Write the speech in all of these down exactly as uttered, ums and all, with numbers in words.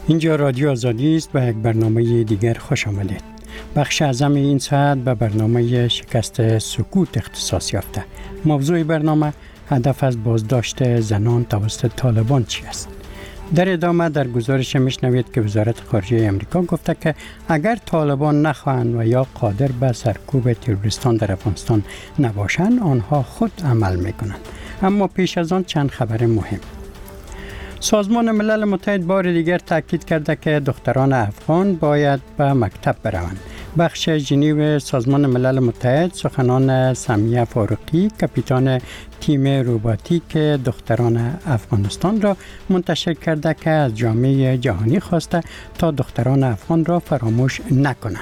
اینجا رادیو آزادی است و یک برنامه دیگر خوش آمدید. بخش اعظم این ساعت به برنامه شکست سکوت اختصاص یافته. موضوع برنامه هدف از بازداشت زنان توسط طالبان چی است؟ در ادامه در گزارش میشنوید که وزارت خارجه امریکا گفته که اگر طالبان نخواهند و یا قادر به سرکوب تروریستان در افغانستان نباشند آنها خود عمل میکنند. اما پیش از آن چند خبر مهم. سازمان ملل متحد بار دیگر تاکید کرده که دختران افغان باید به مکتب بروند. بخش ژنو سازمان ملل متحد سخنان سمیه فاروقی کاپیتان تیم روباتیک دختران افغانستان را منتشر کرده که از جامعه جهانی خواسته تا دختران افغان را فراموش نکنند.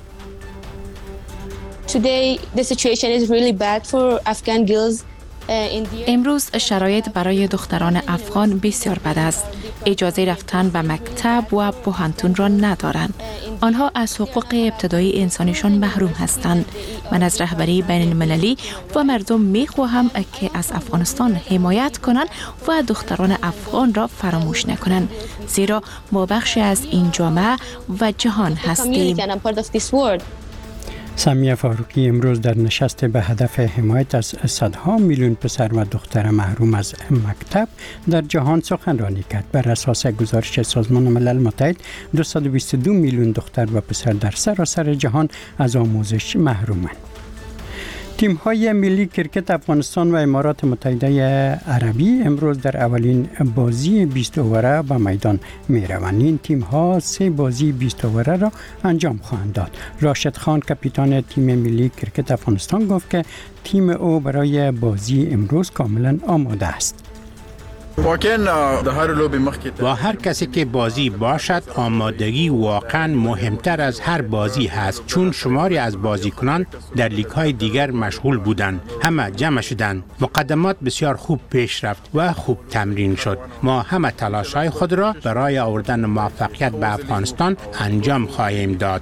Today the situation is really bad for Afghan girls. امروز شرایط برای دختران افغان بسیار بد است. اجازه رفتن به مکتب و پوهنتون را ندارند. آنها از حقوق ابتدایی انسانیشان محروم هستند. من از رهبری بین المللی و مردم می خواهم که از افغانستان حمایت کنند و دختران افغان را فراموش نکنند. زیرا ما بخشی از این جامعه و جهان هستیم. سمیه فاروقی امروز در نشست به هدف حمایت از صدها میلیون پسر و دختر محروم از مکتب در جهان سخنرانی کرد. بر اساس گزارش سازمان ملل متحد دویست و بیست و دو میلیون دختر و پسر در سراسر جهان از آموزش محرومند. تیم‌های ملی کرکت افغانستان و امارات متحده عربی امروز در اولین بازی بیست اووره به میدان می‌روند. این تیم‌ها سه بازی بیست اووره را انجام خواهند داد. راشد خان کاپیتان تیم ملی کرکت افغانستان گفت که تیم او برای بازی امروز کاملا آماده است. با هر کسی که بازی باشد آمادگی واقعا مهمتر از هر بازی هست، چون شماری از بازیکنان در لیگ های دیگر مشغول بودند. همه جمع شدند. مقدمات بسیار خوب پیش رفت و خوب تمرین شد. ما همه تلاش های خود را برای آوردن موفقیت به افغانستان انجام خواهیم داد.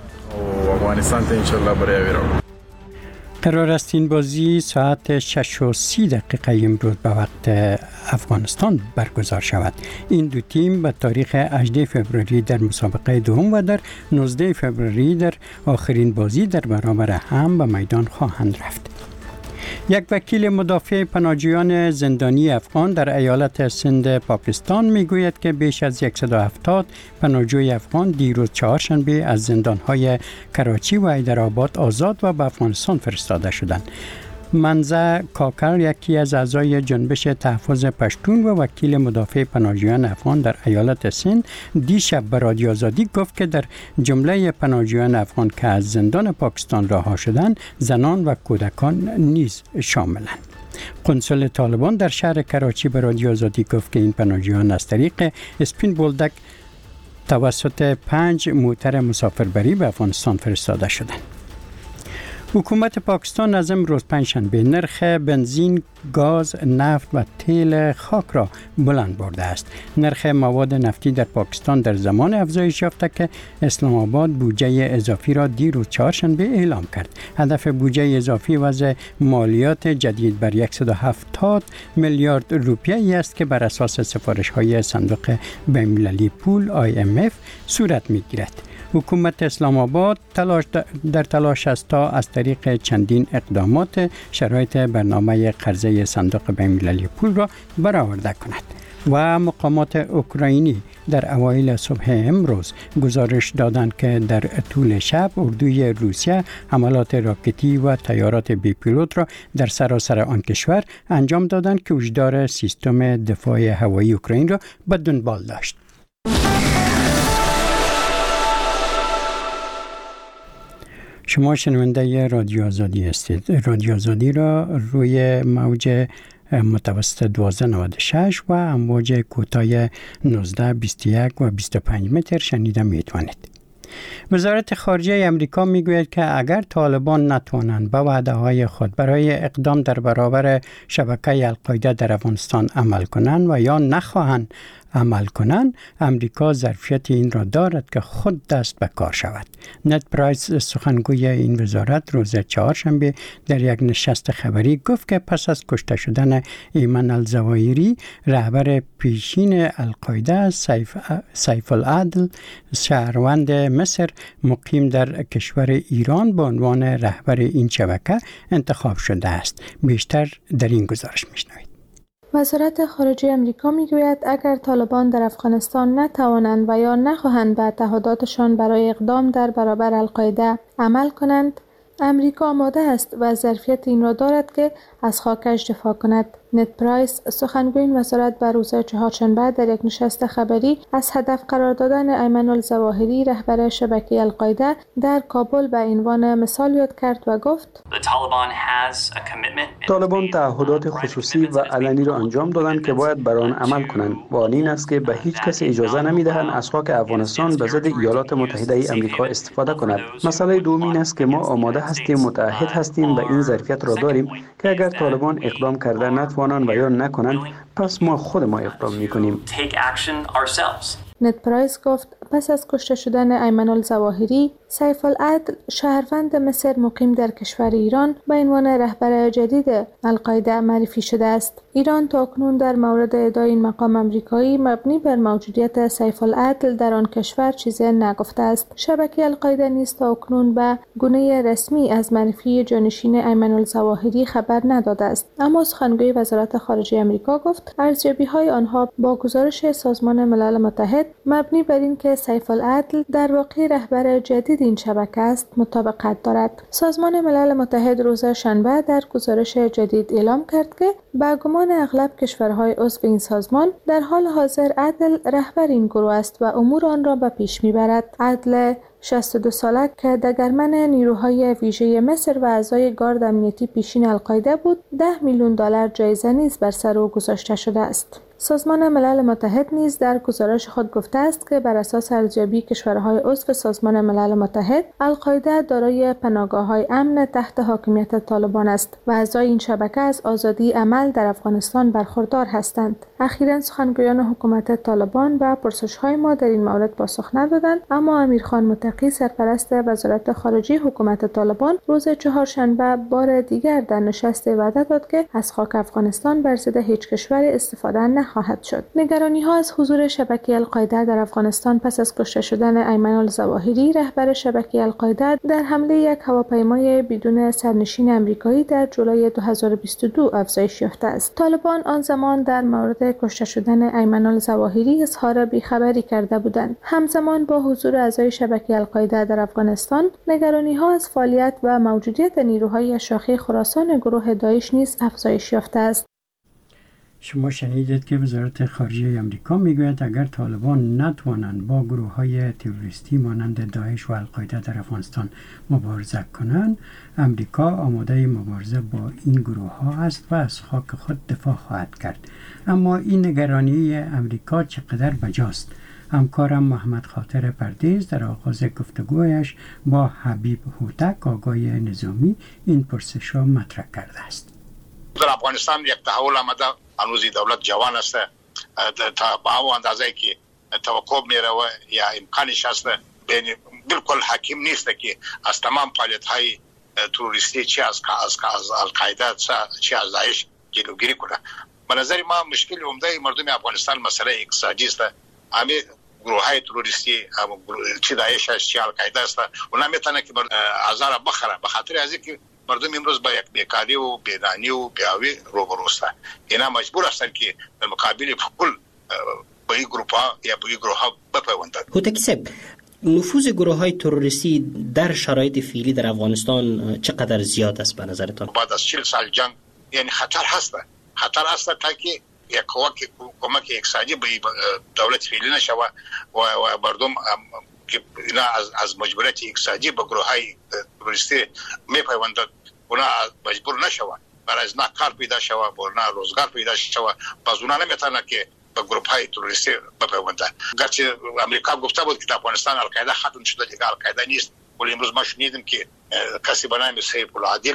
قرار است این بازی ساعت شش و سی دقیقه امروز به وقت افغانستان برگزار شود. این دو تیم به تاریخ هجدهم فوریه در مسابقه دوم و در نوزدهم فوریه در آخرین بازی در برابر هم به میدان خواهند رفت. یک وکیل مدافع پناهجویان زندانی افغان در ایالت سند پاکستان میگوید که بیش از صد و هفتاد پناهجوی افغان دیروز چهارشنبه از زندانهای کراچی و حیدرآباد آزاد و به افغانستان فرستاده شدند. منزه کاکر یکی از اعضای جنبش تحفظ پشتون و وکیل مدافع پناهجویان افغان در ایالت سند دیشب به رادیو آزادی گفت که در جمله پناهجویان افغان که از زندان پاکستان رها شدند زنان و کودکان نیز شاملند. قنصل طالبان در شهر کراچی به رادیو آزادی گفت که این پناهجویان از طریق اسپین بولدک توسط پنج موتر مسافربری به افغانستان فرستاده شدند. حکومت پاکستان از امروز پنجشنبه نرخ بنزین، گاز، نفت و تیل خاک را بلند برده است. نرخ مواد نفتی در پاکستان در زمان افزایش یافته که اسلام آباد بودجه اضافی را دیروز چهارشنبه اعلام کرد. هدف بودجه اضافی وضع مالیات جدید بر صد و هفتاد میلیارد روپیه است که بر اساس سفارش‌های صندوق بین‌المللی پول آی ام اف صورت می‌گیرد. حکومت اسلام آباد تلاش در تلاش است تا از طریق چندین اقدامات شرایط برنامه قرضه صندوق بین‌المللی پول را برآورده کند. و مقامات اوکراینی در اوایل صبح امروز گزارش دادند که در طول شب اردوی روسیه حملات راکتی و طیارات بی پیلوت را در سراسر آن کشور انجام دادند که هشدار سیستم دفاع هوایی اوکراین را به دنبال داشت. شما شنونده رادیو آزادی هستید. رادیو آزادی را روی موج متوسط دوازده نود و شش و امواج کوتاه نوزده بیست و یک و بیست و پنج متر شنیده میتوانید. وزارت خارجه امریکا میگوید که اگر طالبان نتوانند به وعده‌های خود برای اقدام در برابر شبکه القاعده در افغانستان عمل کنند و یا نخواهند عمل کنند، امریکا ظرفیت این را دارد که خود دست به کار شود. نت پرایس سخنگوی این وزارت روز چهارشنبه در یک نشست خبری گفت که پس از کشته شدن ایمن الظواهری رهبر پیشین القاعده سیف, سیف العدل شهروند مصر مقیم در کشور ایران به عنوان رهبر این شبکه انتخاب شده است. بیشتر در این گزارش میشنوید. وزارت خارجه آمریکا میگوید اگر طالبان در افغانستان نتوانند و یا نخواهند به تعهداتشان برای اقدام در برابر القاعده عمل کنند، امریکا آماده است و ظرفیت این را دارد که از خاکش دفاع کند. نت پرایس سخنگوی این وزارت بر روز چهارشنبه در یک نشست خبری از هدف قرار دادن ایمن الظواهری رهبر شبکه القاعده در کابل به عنوان مثال یاد کرد و گفت طالبان تعهدات خصوصی و علنی را انجام دادند که باید بر آن عمل کنند و آن این است که به هیچ کس اجازه نمیدهند از خاک افغانستان به ضد ایالات متحده ای آمریکا استفاده کند. مسئله دوم این است که ما آماده هستیم، متعهد هستیم و این ظرفیت را داریم که اگر طالبان اقدام کرده نتوانند و یا نکنند، پس ما خود ما اقدام میکنیم. نت پرایس گفت پس از کشته شدن ایمن الظواهری، سیف العدل شهروند مصر مقیم در کشور ایران به عنوان رهبر جدید القاعده معرفی شده است. ایران تاکنون در مورد ادعای این مقام آمریکایی مبنی بر موجودیت سیف العدل در آن کشور چیزی نگفته است. شبکه القاعده نیز تاکنون به گونه رسمی از معرفی جانشین ایمن الظواهری خبر نداده است، اما سخنگوی وزارت خارجه آمریکا گفت ارزیابی‌های آنها با گزارش سازمان ملل متحد مبنی بر اینکه سیف العدل در واقع رهبر جدید این شبکه است مطابقت دارد. سازمان ملل متحد روز شنبه در گزارش جدید اعلام کرد که به گمان اغلب کشورهای عضو این سازمان در حال حاضر عدل رهبر این گروه است و امور آن را به پیش میبرد. عدل شصت و دو ساله که دگرمن نیروهای ویژه مصر و اعضای گارد امنیتی پیشین القاعده بود، ده میلیون دلار جایزه نیز بر سر او گذاشته شده است. سازمان ملل متحد نیز در گزارش خود گفته است که بر اساس ارزیابی کشورهای عضو سازمان ملل متحد، القاعده دارای پناهگاه‌های امن تحت حاکمیت طالبان است و اعضای این شبکه از آزادی عمل در افغانستان برخوردار هستند. اخیراً سخنگویان حکومت طالبان به پرسش‌های ما در این مورد پاسخ ندادند، اما امیرخان متقی سرپرست وزارت خارجه حکومت طالبان روز چهارشنبه بار دیگر در نشست وعده داد که از خاک افغانستان بر ضد هیچ کشور استفاده نخواهد شد. نگرانی ها از حضور شبکه القاعده در افغانستان پس از کشته شدن ایمن الظواهری رهبر شبکه القاعده در حمله یک هواپیمای بدون سرنشین آمریکایی در جولای دو هزار و بیست و دو افزایش یافته است. طالبان آن زمان در مورد کشته شدن ایمن الظواهری اظهار بیخبری کرده بودند. همزمان با حضور اعضای شبکه القاعده در افغانستان، نگرانی ها از فعالیت و موجودیت نیروهای شاخه خراسان گروه داعش نیز افزایش یافته است. شما شنیدید که وزارت خارجه آمریکا میگوید اگر طالبان نتوانند با گروه‌های تروریستی مانند داعش و القاعده در افغانستان مبارزه کنند، آمریکا آماده مبارزه با این گروه‌ها است و از خاک خود دفاع خواهد کرد. اما این نگرانی آمریکا چقدر بجاست؟ همکارم محمد خاطر پردیز در آغاز گفتگویش با حبیب هوتک آگاه نظامی این پرسش را مطرح کرده است. در افغانستان یک تحول آمده، هنوز دولت جوان است، تا با اندازه که توقع میره و یا امکانش هست، بالکل حکیم نیست که از تمام فعالیت های تروریستی چی از از القاعده چی از داعش جلوگیری کنه. به نظر ما مشکل عمده مردم افغانستان مسئله اقتصادی است. همه گروه های تروریستی چی داعش است چی القاعده است، اونا میتونه که آزار بخره به خاطر از اینکه مردم امروز با یک بیکاری و بیدانی و بیاوی روبرو هستند. اینا مجبور هستند که در مقابل کل با این گروه ها یا با این گروه ها بپیوندند. هوتکی صاحب، نفوذ گروه های تروریستی در شرایط فعلی در افغانستان چقدر زیاد است به نظرتان؟ بعد از چهل سال جنگ یعنی خطر هست، خطر هست تا که یک کمک اقتصادی به دولت فعلی نشه و و مردم که اینا از از مجبوریت اقتصادی به گروه های تروریستی میپیوندند، اونا مجبور نشوند برای از نه کار پیدا شود، برای روزگار پیدا شود، باز اونا نمیتونن که به گروه های تروریستی بپیوندند. گرچه امریکا گفته بود که در افغانستان القاعده ختم شده، دیگه القاعده نیست، ولی امروز ما شنیدیم که کسی به نام سیف العدل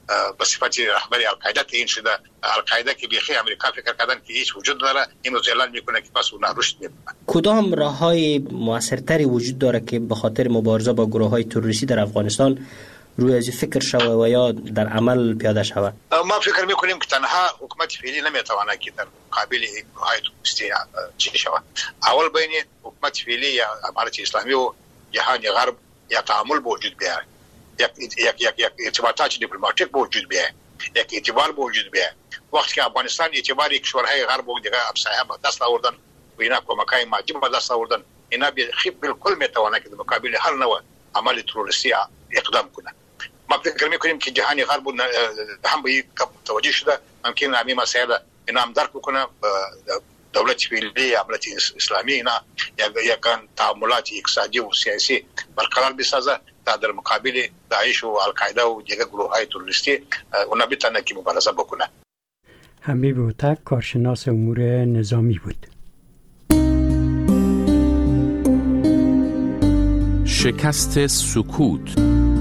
به صفت رهبر القاعده تعیین شده. القاعده که بیخی امریکا فکر کردن که هیچ وجود داره، امروز اعلان میکنه که پس اون رشد میکنه. کدام راههای موثرتری وجود داره که به خاطر مبارزه با گروه‌های تروریستی در افغانستان روی از فکر شوه و یا در عمل پیاده شود؟ ما فکر میکنیم که تنها حکومت فعلی نمیتونه که در مقابل گروه‌های تروریستی چی شود. اول بین حکومت فعلی یا امارت اسلامی و جهان غرب یا تعامل وجود بیاره، یک یک یک یک ارتباطات دیپلماتیک وجود بیاره، یک اعتبار وجود بیاره. وقتی که افغانستان اعتبار کشورهای غرب و دیگه همسایه با دست آوردن و اینا کمکای مادی با دست آوردن، اینا بالکل میتونه که در مقابل هر نوع عمل تروریستی اقدام کنه. ما فکر میکنیم که جهان غرب هم به این متوجه شده، ممکن همین مسائل اینا هم درک بکنه. دولت فعلی امارت اسلامی اینا یک تعاملات اقتصادی و سیاسی برقرار بسازه تا در مقابل داعش و القاعده و دیگر گروه‌های تروریستی اونا بتونه که مبارزه بکنه. حبیب هوتک کارشناس امور نظامی بود. شکست سکوت.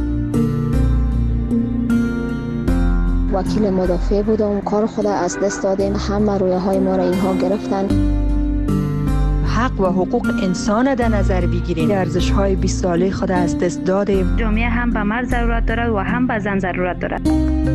وکیل مدافع بودم، کار خود از دست دادیم، همه رویه های ما را اینها گرفتن. حق و حقوق انسان در نظر بگیریم، ارزش های بیست ساله خود از دست دادیم. جامعه هم به مرد ضرورت دارد و هم به زن ضرورت دارد.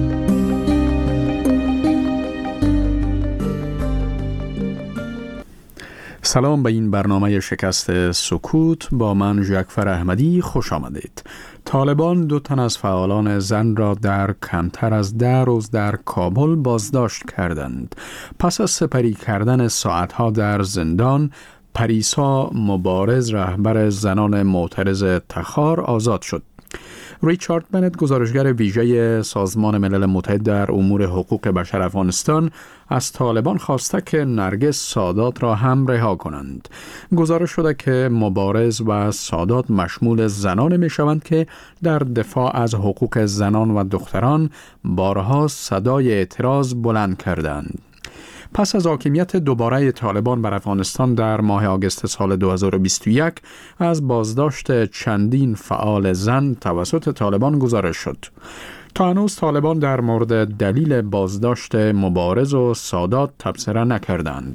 سلام به این برنامه شکست سکوت. با من ژاکفر احمدی خوش آمدید. طالبان دو تن از فعالان زن را در کمتر از ده روز در کابل بازداشت کردند. پس از سپری کردن ساعتها در زندان، پریسا مبارز رهبر زنان معترض تخار آزاد شد. ریچارد بنت گزارشگر ویژه سازمان ملل متحد در امور حقوق بشر افغانستان از طالبان خواسته که نرگس سادات را هم رها کنند. گزارش شده که مبارز و سادات مشمول زنان می شوند که در دفاع از حقوق زنان و دختران بارها صدای اعتراض بلند کردند. پس از حاکمیت دوباره طالبان بر افغانستان در ماه آگوست سال دو هزار و بیست و یک از بازداشت چندین فعال زن توسط طالبان گزارش شد. تا هنوز طالبان در مورد دلیل بازداشت مبارز و سادات تبصره نکردند.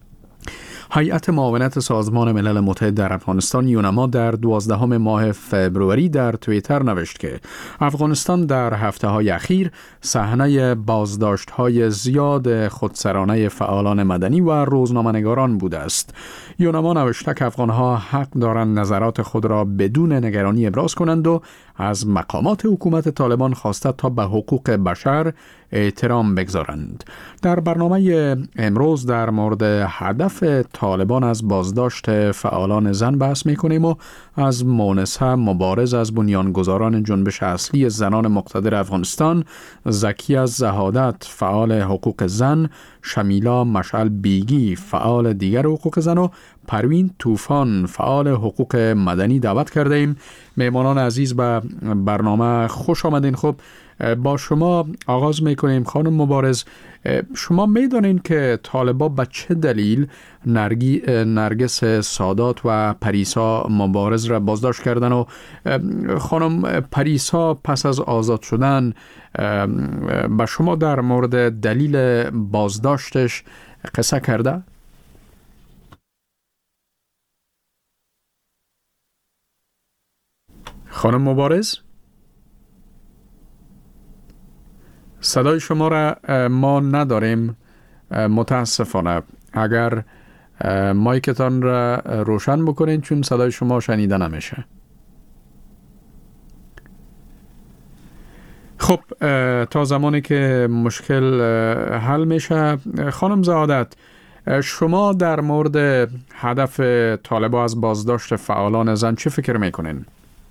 هیئت معاونت سازمان ملل متحد در افغانستان یونما در دوازدهم ماه فوریه در توییتر نوشت که افغانستان در هفته‌های اخیر صحنه بازداشت‌های زیاد خودسرانه فعالان مدنی و روزنامه‌نگاران بوده است. یونما نوشته که افغان‌ها حق دارند نظرات خود را بدون نگرانی ابراز کنند و از مقامات حکومت طالبان خواسته تا به حقوق بشر احترام بگذارند. در برنامه امروز در مورد هدف طالبان از بازداشت فعالان زن بحث می‌کنیم و از مونسه مبارز از بنیانگذاران جنبش اصلی زنان مقتدر افغانستان، زکیه زهادت فعال حقوق زن، شمیلا مشعل بیگی فعال دیگر حقوق زن و پروین طوفان فعال حقوق مدنی دعوت کرده ایم. مهمانان عزیز به برنامه خوش آمدین. خب با شما آغاز میکنیم. خانم مبارز، شما میدونین که طالبا به چه دلیل نرگی نرگس سادات و پریسا مبارز را بازداشت کردن و خانم پریسا پس از آزاد شدن به شما در مورد دلیل بازداشتش قصه کرده؟ خانم مبارز، صدای شما را ما نداریم متاسفانه. اگر مایکتان را روشن بکنین چون صدای شما شنیده نمیشه. خب تا زمانی که مشکل حل میشه، خانم زهادت، شما در مورد هدف طالبان از بازداشت فعالان زن چه فکر میکنین؟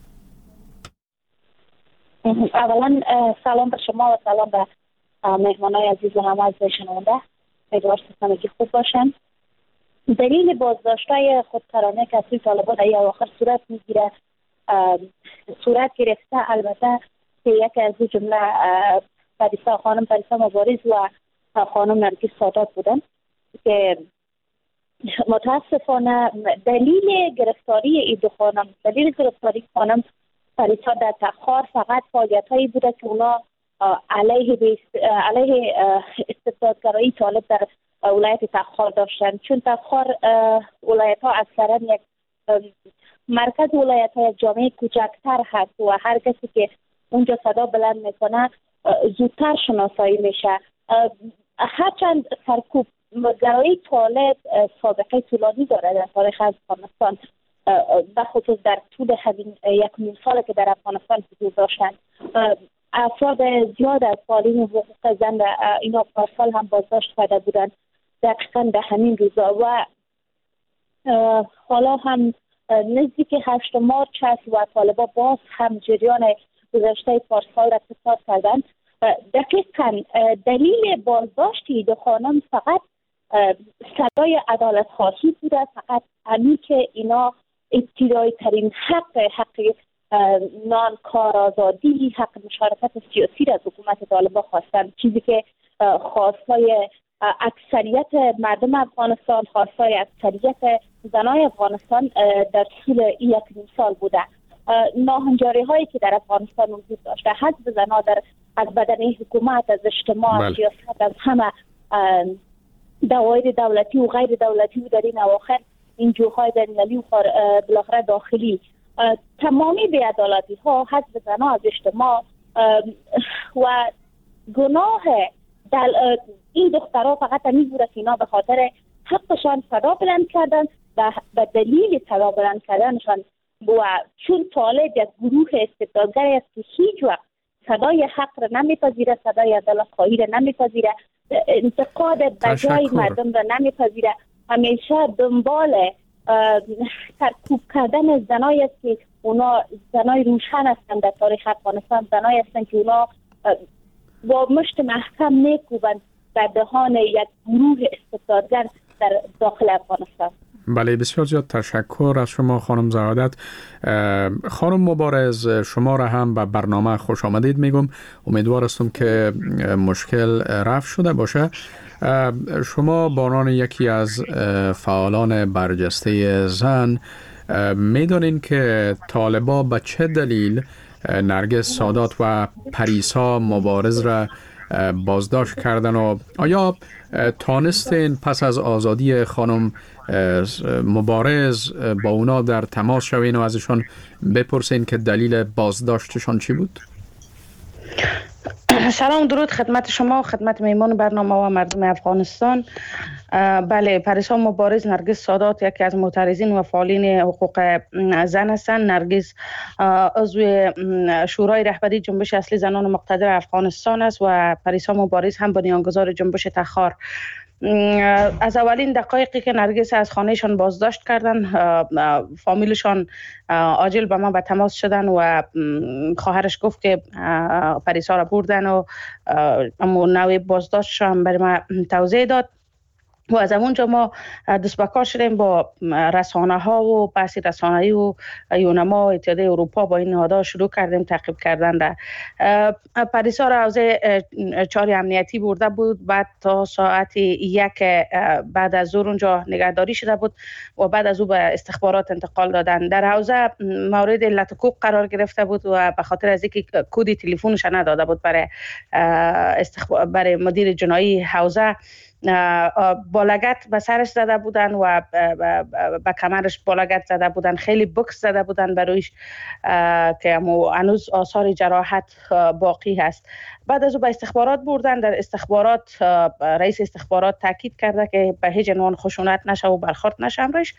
اولا سلام به شما و سلام به مهمانای عزیز و همه از شنونده. امیدوارم که خوب باشن. دلیل بازداشت‌های خودسرانه که از سوی طالبان در اواخر صورت میگیره صورت گرفته، البته که یکی از جمله پریسا خانم پریسا مبارز و خانم نرگس سادات بودن که متاسفانه دلیل گرفتاری این دو خانم دلیل گرفتاری خانم پریسا در تخار فقط فعالیت‌هایی بوده که اونا علیه علیه استبدادگرایی طالب در ولایت تخار داشتن، چون تخار ولایت ها اکثرا یک مرکز ولایت ها یک جامعه کوچکتر هست و هر کسی که اونجا صدا بلند میکنه زودتر شناسایی میشه. هرچند سرکوب گرایی طالب سابقه طولانی داره در تاریخ افغانستان، به خصوص در طول همین یک نیم سال که در افغانستان حضور داشتن. افراد زیاد از فعالین حقوق زن اینا پارسال هم بازداشت کرده بودن دقیقا در همین روزا و حالا هم نزدیک هشت مارچ هست و طالبا باز هم جریان گذشته پارسال را تکرار کردن. دقیقا دلیل بازداشتی دو خانم فقط صدای عدالت خواهی بوده، فقط همین که اینا ابتدایی ترین حق حق نان کار آزادی، حق مشارکت سیاسی را از حکومت طالبان خواستن، چیزی که خواستای اکثریت مردم افغانستان، خواستای اکثریت زنای افغانستان در طول این یک نیم سال بوده. ناهنجاری هایی که در افغانستان وجود داشته، حزب زنها در از بدن حکومت، از اجتماع، از سیاست، از همه دوایر دولتی و غیر دولتی و در این اواخر این جوهای بین‌المللی و بالاخره داخلی، تمامی بی‌عدالتی ها حزب زنها از اجتماع و گناه دل... این دخترها فقط همین بوده که اینا به خاطر حقشان صدا بلند کردن و به دلیل صدا بلند کردنشان و چون طالب یک گروه استبدادگری است که هیچ وقت صدای حق را نمیپذیره، صدای عدالت خواهی را نمیپذیره، انتقاد بجای مردم را نمیپذیره، همیشه دنبال سرکوب کردن زنایی است که اونا زنای روشن هستند در تاریخ افغانستان، زنایی هستند که اونا با مشت محکم میکوبند در دهان یک گروه استبدادگر در داخل افغانستان. بله، بسیار زیاد تشکر از شما خانم زهادت. خانم مبارز، شما را هم به برنامه خوش آمدید میگم. امیدوار هستم که مشکل رفع شده باشه. شما به عنوان یکی از فعالان برجسته زن میدونین که طالبا به چه دلیل نرگس سادات و پریسا مبارز را بازداشت کردن و آیا تانستین پس از آزادی خانم مبارز با اونا در تماس شوین و ازشان بپرسین که دلیل بازداشتشان چی بود؟ سلام، درود خدمت شما و خدمت میمان برنامه و مردم افغانستان. بله، پریسا مبارز نرگس سادات یکی از معترضین و فعالین حقوق زن هستند. نرگس عضو شورای رهبری جنبش اصلی زنان مقتدر افغانستان است و پریسا مبارز هم بنیانگذار جنبش تخار. از اولین دقایقی که نرگس از خانهشان بازداشت کردن، فامیلشان عاجل با ما به تماس شدن و خواهرش گفت که پریسا را بردن و نوع بازداشت هم برای ما توضیح داد و از اونجا ما دست به کار شدیم با رسانه ها و بحث رسانه‌ای و یونما اتحادیه اروپا با این نهادها شروع کردیم تعقیب کردن. در پریسا را حوزه چهار امنیتی برده بود، بعد تا ساعت یک بعد از ظهر اونجا نگهداری شده بود و بعد از او به استخبارات انتقال دادن. در حوزه مورد لطکوب قرار گرفته بود و به خاطر از اینکه کد تلفنش نداده بود برای استخبار برای مدیر جنایی حوزه، بالگت به سرش زده بودن و به کمرش بالگت زده بودن، خیلی بکس زده بودن برویش که هنوز آثار جراحت باقی هست. بعد از او به استخبارات بردن. در استخبارات رئیس استخبارات تاکید کرده که به هیچ عنوان خشونت نشه و برخورد نشه امرش.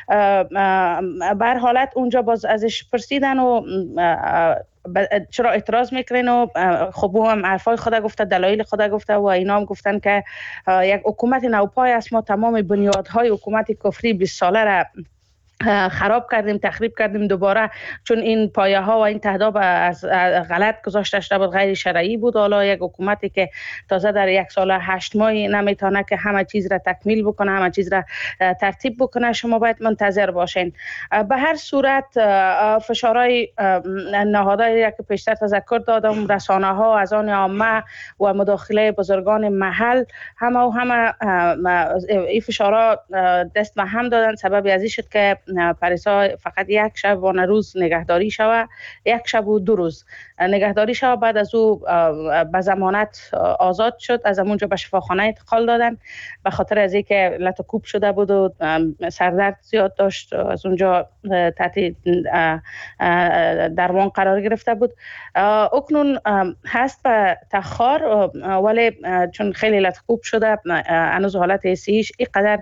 بر حالت اونجا باز ازش پرسیدن و چرا اعتراض میکنین و خب او هم حرفای خود گفته، دلایل خود گفته و اینا هم گفتن که یک حکومت نوپای است، ما تمام بنیادهای حکومت کفری بیست ساله را خراب کردیم، تخریب کردیم دوباره، چون این پایه ها و این تهداب از غلط گذاشته شده بود، غیر شرعی بود. حالا یک حکومتی که تازه در یک سال هشت ماهی نمیتونه که همه چیز را تکمیل بکنه، همه چیز را ترتیب بکنه، شما باید منتظر باشین. به هر صورت فشارهای نهادهایی که پیشتر تذکر دادم، رسانه ها، از آن عامه و مداخله بزرگان محل، همه و همه این فشارها دست به هم دادن. سبب از این شد که پریسا فقط یک شب و روز نگهداری شود، یک شب و دو روز نگهداری شود. بعد از او به ضمانت آزاد شد. از اونجا به شفاخانه انتقال دادن به خاطر از اینکه لطکوب شده بود و سردرد زیاد داشت. از اونجا تحت درمان قرار گرفته بود. اکنون هست به تخار، ولی چون خیلی لطکوب شده هنوز حالت صحیش اینقدر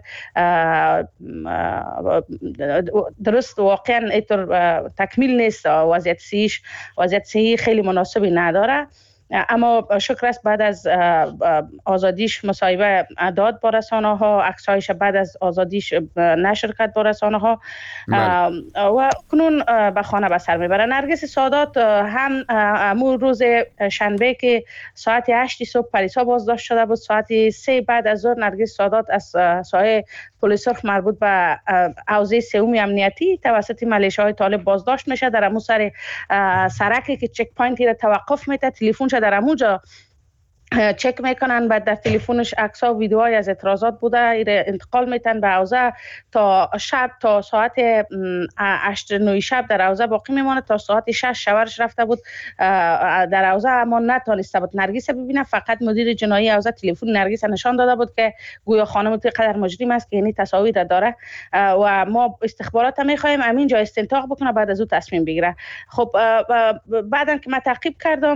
درست واقعا اینطور تکمیل نیست. وضعیت صحیش وضعیت صحی خیلی مناسبی نداره، اما شکر است بعد از آزادیش مصاحبه داد با رسانه ها، عکسایش بعد از آزادیش نشر کرد با رسانه ها و کنون به خانه به سر میبره. نرگس سادات هم امور روز شنبه که ساعت هشت صبح پریسا بازداشت شده بود، ساعت سه بعد از ظهر نرگس سادات از سایه پلیس سرخ مربوط به حوزه سوم امنیتی توسط ملیشه‌های طالب بازداشت میشه. در امو سر سرکی که چک پوینتی را توقف میده، تلفنش در اموجا چک میکنن، بعد در تلفنش عکس ها و ویدیوهای از اعتراضات بوده، ایره انتقال میتن به حوزه تا شب، تا ساعت هشت نه شب در حوزه باقی میمونه. تا ساعت شش شوهرش رفته بود در حوزه اما نتونسته بود نرگس ببینه. فقط مدیر جنایی حوزه تلفن نرگس نشان داده بود که گویا خانم قدر مجرم است که یعنی تصاویر داره و ما استخبارات هم میخوایم همینجا استنتاق بکنه بعد از او تصمیم بگیره. خب بعدن که من تعقیب کردم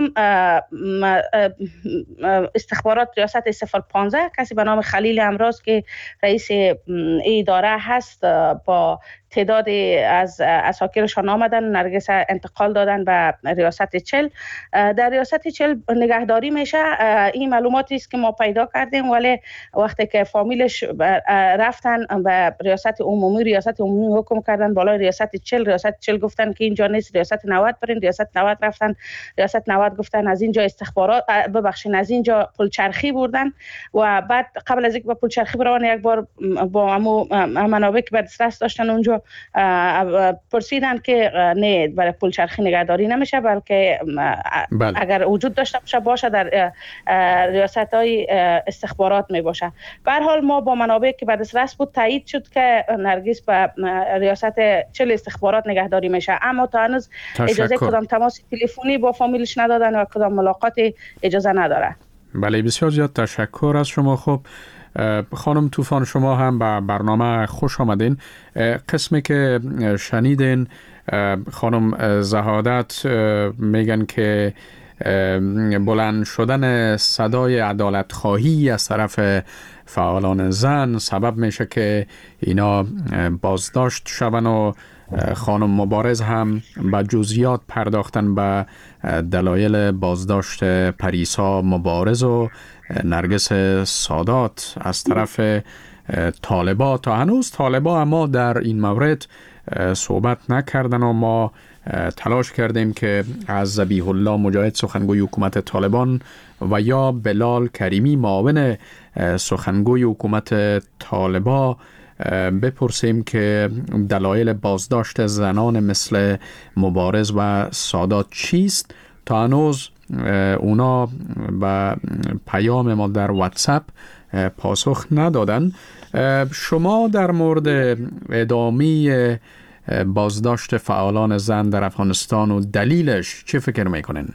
استخبارات ریاست صفر پانزده کسی به نام خلیل امراض که رئیس اداره هست با تعداد از اساکیرشان آمدن نرگس انتقال دادن به ریاست چل. در ریاست چل نگهداری میشه. این معلوماتی است که ما پیدا کردیم، ولی وقتی که فامیلش رفتن به ریاست عمومی، ریاست عمومی حکم کردن بالای ریاست چل، ریاست چل گفتن که اینجا نیست، ریاست نود برین، ریاست نود رفتن، ریاست نود گفتن از اینجا استخبارات ببخشید از اینجا پلچرخی بردن و بعد قبل از اینکه با پلچرخی برون یک بار با منابع که به دسترس داشتن اونجا پرسیدن که نه برای پلچرخی نگهداری نمیشه، بلکه بله. اگر وجود داشته باشه باشه در ریاست های استخبارات می باشه. به هر حال ما با منابع که به دسترس بود تایید شد که نرگس به ریاست چل استخبارات نگهداری میشه، اما تا هنوز اجازه کدام تماس تلفنی با فامیلش ندادن و کدام ملاقات اجازه نداره. بله بسیار زیاد تشکر از شما. خب خانم طوفان شما هم به برنامه خوش آمدین. قسمی که شنیدین خانم زهادت میگن که بلند شدن صدای عدالت خواهی از طرف فعالان زن سبب میشه که اینا بازداشت شون و خانم مبارز هم به جزئیات پرداختن به دلایل بازداشت پریسا مبارز و نرگس سادات از طرف طالبا. تا هنوز طالبا اما در این مورد صحبت نکردن و ما تلاش کردیم که از ذبیح الله مجاهد سخنگوی حکومت طالبان و یا بلال کریمی معاون سخنگوی حکومت طالبا بپرسیم که دلایل بازداشت زنان مثل مبارز و سادات چیست. تا هنوز اونا به پیام ما در واتساپ پاسخ ندادن. شما در مورد ادامه بازداشت فعالان زن در افغانستان و دلیلش چه فکر میکنین؟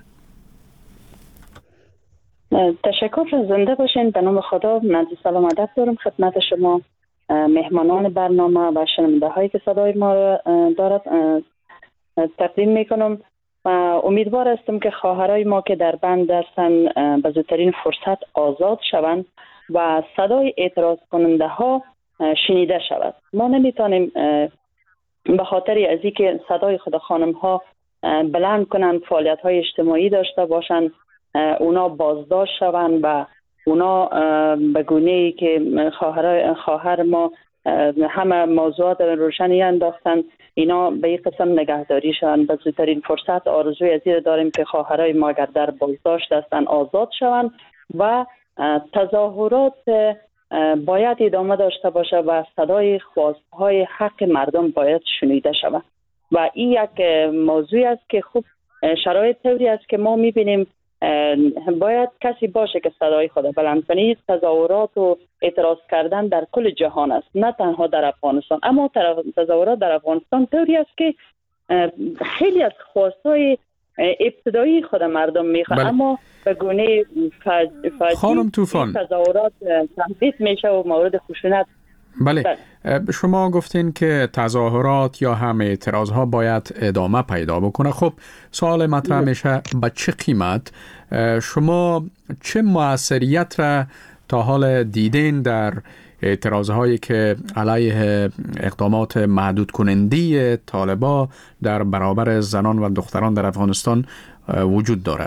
تشکر، زنده باشین. به نام خدا من سلام ادب دارم خدمت شما مهمانان برنامه و شنونده هایی که صدای ما را دارد تقدیم میکنم. امیدوار هستم که خواهرای ما که در بند هستند به زودترین فرصت آزاد شوند و صدای اعتراض کننده ها شنیده شود. ما نمیتونیم به خاطر از اینکه صدای خود خانم ها بلند کنند، فعالیت های اجتماعی داشته باشند، اونا بازداشت شوند و اونا به گونه‌ای که خواهر خواهر ما همه موضوعات روشنی انداختن، اینا به این قسم نگهداری شوند. به زودترین فرصت آرزوی از این داریم که خواهرای ما اگر در بازداشت هستند آزاد شوند و تظاهرات باید ادامه داشته باشه و صدای خواستهای حق مردم باید شنیده شود. و این یک موضوع است که خوب شرایط طوری است که ما میبینیم باید کسی باشه که صدای خود بلند کنه. تظاهرات و اعتراض کردن در کل جهان است، نه تنها در افغانستان. اما تظاهرات در افغانستان طوری است که خیلی از خواستای ابتدایی خود مردم میخواد، اما به گونه فاجعه خانم طوفان تظاهرات تهدید میشه و مورد خشونت. بله. بله شما گفتین که تظاهرات یا هم اعتراض ها باید ادامه پیدا بکنه. خب سوال مطرح میشه به چه قیمت؟ شما چه موثریت را تا حال دیدین در اعتراض هایی که علیه اقدامات محدود کننده طالبان در برابر زنان و دختران در افغانستان وجود داره؟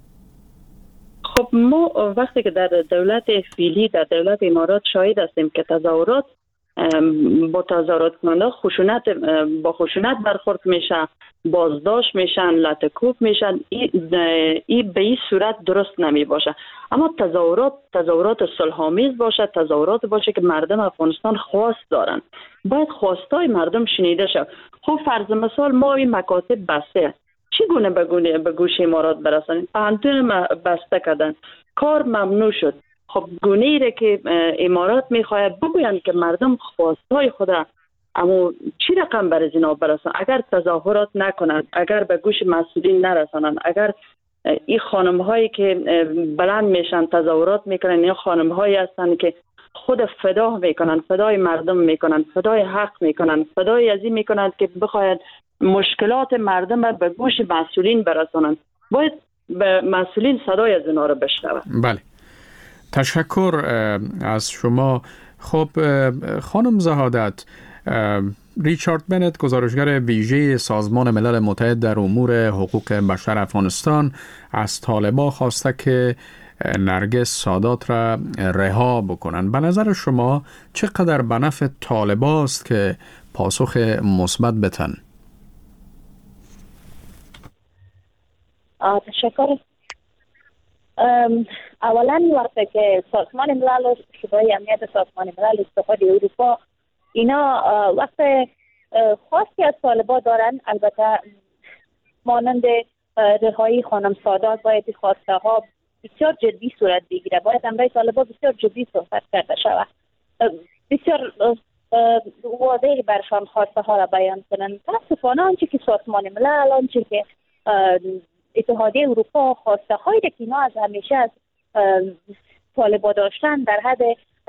خب ما وقتی که در دولت فعلی، در دولت امارات شاهد هستیم که تظاهرات با تظاهرات کننده خشونت با خشونت برخورد میشه، بازداشت میشن، لطکوب میشن. این ای به این صورت درست نمی باشه. اما تظاهرات تظاهرات صلح‌آمیز باشه، تظاهرات باشه که مردم افغانستان خواست دارن، باید خواستای مردم شنیده شه. خب فرض مثال ما این مکاتب بسته، چگونه به گونه به گوش امارات برسانیم؟ پهنتون بسته کردن، کار ممنوع شد. خب گونه ای که امارات میخواهد بگویند که مردم خواستای خود اما چی رقم بر اینا برسان. اگر تظاهرات نکنند، اگر به گوش مسئولین نرسانند، اگر این خانم هایی که بلند میشن تظاهرات میکنن، این خانم هایی هستند که خود فدا میکنن، فدای مردم میکنن، فدای حق میکنن، فدای ازی میکنند که بخواید مشکلات مردم را به گوش مسئولین برسانند. باید به مسئولین صدای از اینا رو بشنوند. بله تشکر از شما. خب خانم زهادت، ریچارد بنت گزارشگر ویژه سازمان ملل متحد در امور حقوق بشر افغانستان از طالبان خواسته که نرگس سادات را رها بکنن. به نظر شما چقدر به نفع طالبان است که پاسخ مثبت بدن؟ تشکر. اولا وقتی که سازمان ملل شورای امنیت سازمان ملل اتحاد اروپا اینا وقت خاصی از طالبان دارن، البته مانند رهایی خانم سادات باید خواسته ها بسیار جدی صورت بگیره، باید امرای طالبان بسیار جدی صحبت کرده شود، بسیار واضح برشان خواسته ها را بیان کنند. متاسفانه آنچه که سازمان ملل، آنچه که اتحادیه اروپا خواسته هایی که اینا از همیشه از طالبان داشتن در حد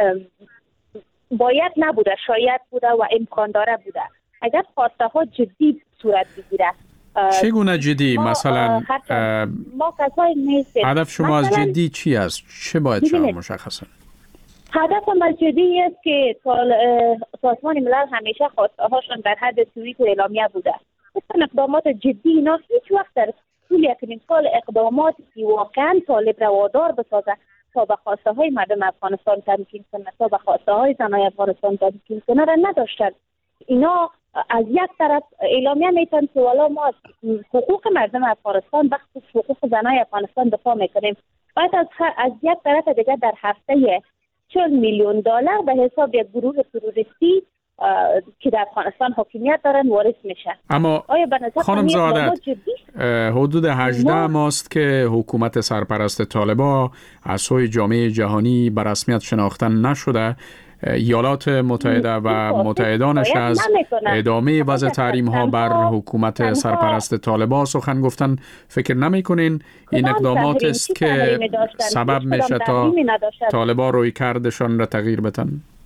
باید نبوده، شاید بوده و امکان داره بوده. اگر خواسته ها جدی صورت بگیره. چگونه جدی؟ ما مثلا ما کسایی نیستیم. هدف شما از جدی چی است؟ چه باید شما مشخصه؟ هدف ما جدی است که سازمان ملل همیشه خواسته هاشون در حد توییت و اعلامیه بوده. مثلا اقدامات جدی اینا هیچ وقت در طول یک سال اقداماتی که واقعا طالب روادار بسازه تا به خواسته های مردم افغانستان تمکین کنه، تا به خواسته های زنای افغانستان تمکین کنه را نداشتن. اینا از یک طرف اعلامیه میتن که والا ما از حقوق مردم افغانستان بخصوص حقوق زنای افغانستان دفاع میکنیم، بعد از از یک طرف دیگه در هفته چهل میلیون دلار به حساب یک گروه تروریستی که در افغانستان حاکمیت دارن وارد میشه. اما خانم زهادت حدود هجده ماست که حکومت سرپرست طالبان از سوی جامعه جهانی به رسمیت شناخته نشده. ایالات متحده و متحدانش از ادامه وضع تحریم ها بر حکومت سرپرست طالبان سخن گفتن. فکر نمی کنین این اقدامات است که سبب میشه تا طالبان روی کردشان را تغییر بدن؟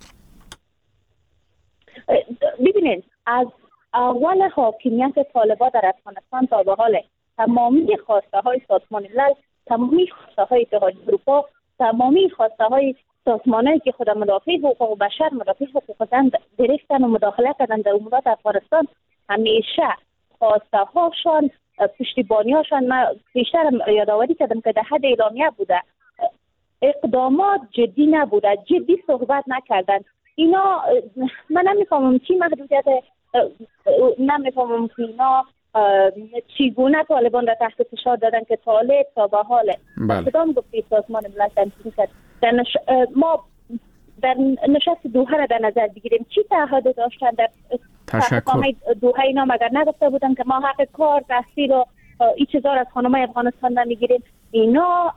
ببینید، از اول حاکمیت طالبان در افغانستان تا به حال تمامی خواسته های سازمان ملل، تمامی خواسته های اتحادیه اروپا، تمامی خواسته های سازمانایی که خود مدافع حقوق بشر، مدافع حقوق زن گرفتن و مداخله کردن در امورات افغانستان، همیشه خواسته هاشان، پشتیبانی هاشان، من بیشتر یادآوری کردم که در حد اعلامیه بوده، اقدامات جدی نبوده، جدی صحبت نکردن. اینا من نمیفهمم چی محدودیت، نمیفهمم که اینا چیگونه طالبان را تحت فشار دادن که طالب تا به حال کدام گفته سازمان ملل تنظیم کرد. در نش... ما در نشست دوحه را در نظر بگیریم، چی تعهد داشتن در تشکر. دوحه اینا مگر نگفته بودن که ما حق کار، تحصیل و این چیزا از خانمای افغانستان نمیگیریم. اینا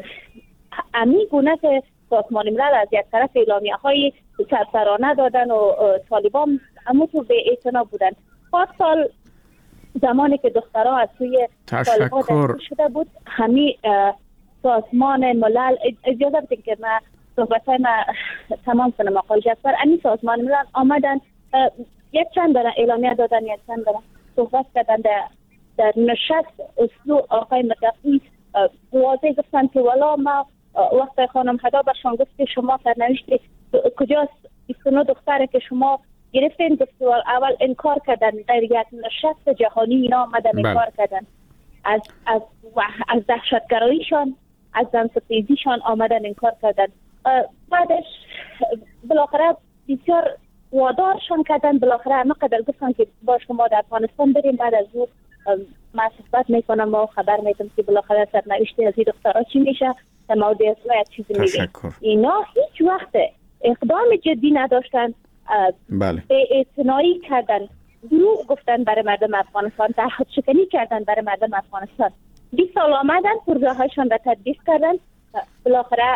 امی گونه که سازمان ملل از یک طرف اعلامیه های سرسرانه دادن و طالبان اما تو به اعتنا بودن. پارسال زمانی که دخترها از سوی طالبان دستگیر شده بود، همین سازمان ملل، اجازه بدین که من صحبتای من تمام کنم آقای جعفر، همین سازمان ملل آمدن یک چند دارن اعلامیه دادن، یک چند دارن صحبت کردن در, در نشست اسلو آقای متقی واضح گفتن که والا ما وقت خانم هدا برشان گفت که شما سرنوشت کجاست بیست و نه دختره که شما گرفتین، گفت اول انکار کردن در یک نشست جهانی اینا آمدن انکار کردن از از از دهشتگراییشان، از زنستیزیشان آمدن انکار کردن. بعدش بالاخره بسیار وادارشان کردن، بالاخره همه قدر گفتن که با شما در افغانستان بریم. بعد از او من صحبت میکنم و خبر میدم که بالاخره سرنوشت از این دخترها چی میشه، در مورد اسرائیل یک چیزی میگه. اینا هیچ وقت اقدام جدی نداشتن، بله. به اعتنایی کردن، دروغ گفتن برای مردم افغانستان، تعهد شکنی کردن برای مردم افغانستان. بیست سال آمدن پروژه هایشان را تطبیق کردن، بالاخره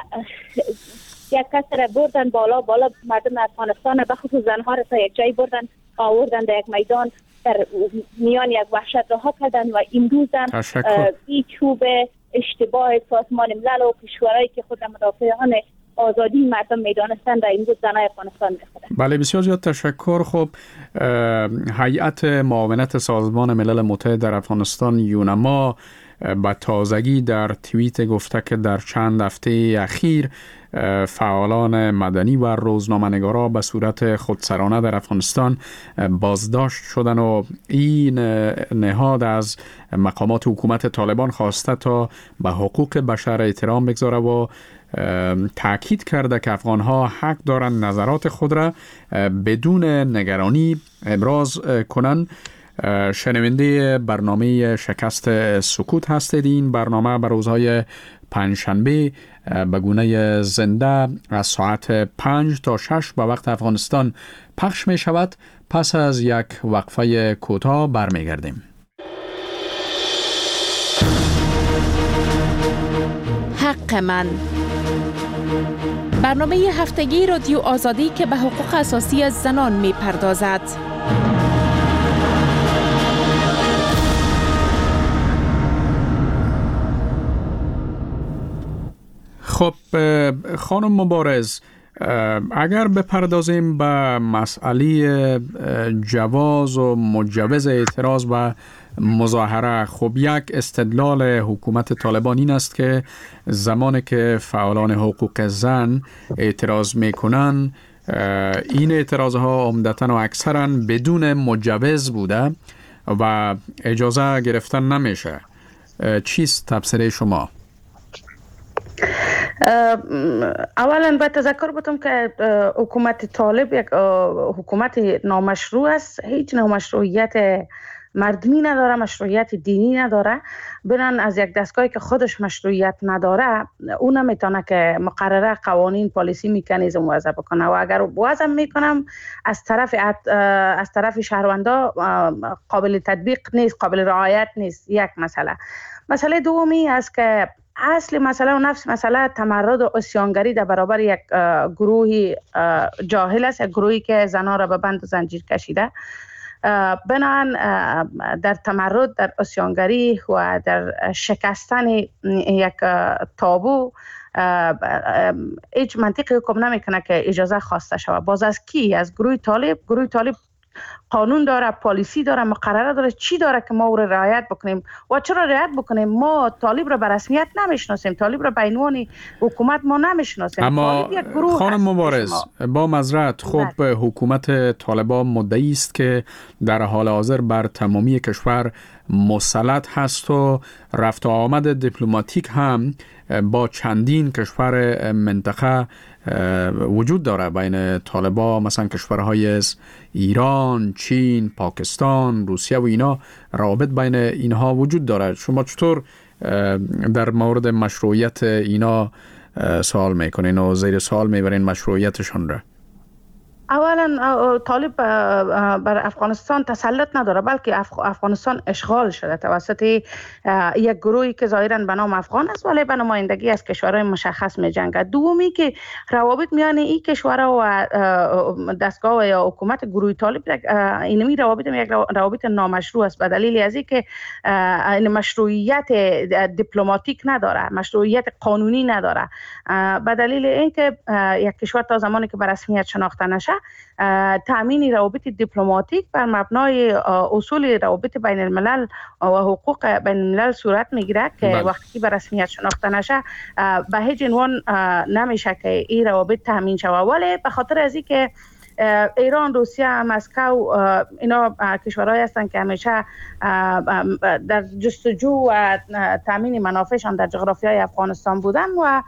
یک کس را بردن بالا بالا مردم افغانستان به خصوص زنها را تا یک جایی بردن آوردن در یک میدان در میان یک وحشت رها کردن و امروز هم این چوب اشتباه سازمان ملل و کشورهایی که خود مدافعان آزادی مردم میدانستند در امروز زنای افغانستان میخوادن. بله بسیار زیاد تشکر. خب هیئت معاونت سازمان ملل متحد در افغانستان یونما با تازگی در توییت گفته که در چند هفته اخیر فعالان مدنی و روزنامه‌نگارا به صورت خودسرانه در افغانستان بازداشت شدن و این نهاد از مقامات حکومت طالبان خواسته تا به حقوق بشر احترام بگذاره و تأکید کرده که افغانها حق دارند نظرات خود را بدون نگرانی ابراز کنند. شنونده برنامه شکست سکوت هستید. این برنامه بر روزهای پنجشنبه به گونه زنده از ساعت پنج تا شش به وقت افغانستان پخش می شود. پس از یک وقفه کوتاه برمیگردیم. حق من، برنامه هفتگی رادیو آزادی که به حقوق اساسی از زنان می پردازد. خب خانم مبارز، اگر بپردازیم به مسئله جواز و مجوز اعتراض و مظاهره، خب یک استدلال حکومت طالبان این است که زمانی که فعالان حقوق زن اعتراض میکنن این اعتراض ها عمدتاً و اکثراً بدون مجوز بوده و اجازه گرفتن نمیشه. چیست تفسیر شما؟ اولا باید تذکر بدم که حکومت طالب یک حکومت نامشروع است، هیچ نوع مشروعیت مردمی نداره، مشروعیت دینی نداره. برن از یک دستگاهی که خودش مشروعیت نداره اون نمیتونه که مقرره قوانین پالیسی مکانیزم وضع بکنه و اگر وضع میکنم از طرف از طرف شهروندا قابل تطبیق نیست، قابل رعایت نیست. یک مسئله. مسئله دومی است که اصل مسئله و نفس مسئله تمرد و عصیانگری در برابر یک گروهی جاهل است، یک گروهی که زنها را به بند و زنجیر کشیده. بنابراین در تمرد، در عصیانگری و در شکستن یک تابو هیچ منطقی حکم نمیکنه که اجازه خواسته شود. باز از کی؟ از گروه طالب. گروه طالب قانون داره، پالیسی داره، مقرره داره، چی داره که ما او را رعایت بکنیم و چرا رعایت بکنیم؟ ما طالب را به رسمیت نمیشناسیم، طالب را به عنوان حکومت ما نمیشناسیم. اما خانم مبارز با معذرت، خب حکومت طالبان مدعی است که در حال حاضر بر تمامی کشور مسلط هست و رفت و آمد دیپلماتیک هم با چندین کشور منطقه وجود داره بین طالبان، مثلا کشورهای از ایران، چین، پاکستان، روسیه و اینا. روابط بین اینها وجود داره. شما چطور در مورد مشروعیت اینا سوال میکنین و زیر سوال میبرین مشروعیتشون را؟ اولا طالب بر افغانستان تسلط نداره، بلکه افغانستان اشغال شده توسط یک گروهی که ظاهرا به نام افغان است ولی به نمایندگی از کشورهای مشخص می جنگد. دومی که روابط میان این کشورها و دستگاه یا حکومت گروه طالب اینمی روابط یک روابط نامشروع است به دلیل از اینکه مشروعیت دیپلماتیک نداره، مشروعیت قانونی نداره. به دلیل اینکه یک کشور تا زمانی که به رسمیت شناخته نشه تامین روابط دیپلماتیک بر مبنای اصول روابط بین الملل و حقوق بین الملل صورت میگیره که بله. وقتی که به رسمیت شناخته نشه به هیچ عنوان نمیشه که این روابط تامین شود. ولی به خاطر از اینکه ایران، روسیه، مسکو اینا کشورهایی هستند که همیشه در جستجو و تامین منافعشان در جغرافیای افغانستان بودن و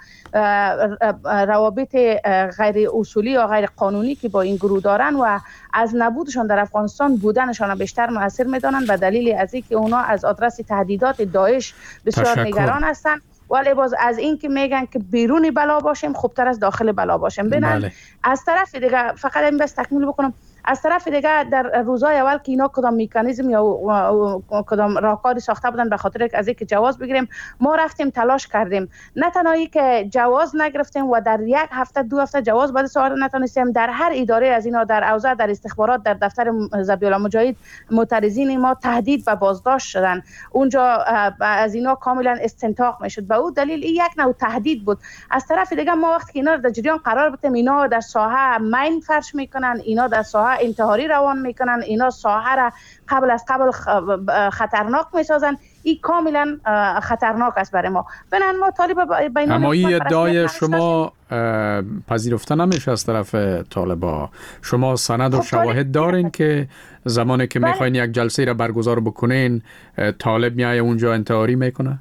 روابط غیر اصولی یا غیر قانونی که با این گروه دارن و از نبودشان در افغانستان بودنشان بیشتر مؤثر میدانند به دلیل از اینکه اونا از آدرس تهدیدات داعش بسیار نگران هستند. ولی باز از این که میگن که بیرونی بلا باشیم خوبتر از داخل بلا باشیم. ببینن بله. از طرف دیگه فقط این بس تکمیل بکنم، از طرف دیگه در روزهای اول که اینا کدام مکانیزم یا کدام راهکاری ساخته بودن به خاطر از اینکه جواز بگیریم، ما رفتیم تلاش کردیم. نه تنهایی که جواز نگرفتیم و در یک هفته دو هفته جواز بعد سوار نتونستیم، در هر اداره از اینا، در اوضاع، در استخبارات، در دفتر ذبیحالله مجاهد معترضین ما تهدید و بازداشت شدن. اونجا از اینا کاملا استنتاق میشد. به اون دلیل این یک نوع تهدید بود. از طرف دیگه ما وقتی که اینا در جریان قرار بدیم، اینا در ساحه مین فرش میکنن، اینا در ساحه انتحاری روان میکنن، اینا ساحه را قبل از قبل خطرناک میسازن. این کاملا خطرناک است برای ما. بنان ما طالب بین اما این ادعای شما پذیرفته نمیشه از طرف طالبا. شما سند و شواهد دارین که زمانی که بله. میخواین یک جلسه را برگزار بکنین طالب میایه اونجا انتحاری میکنه؟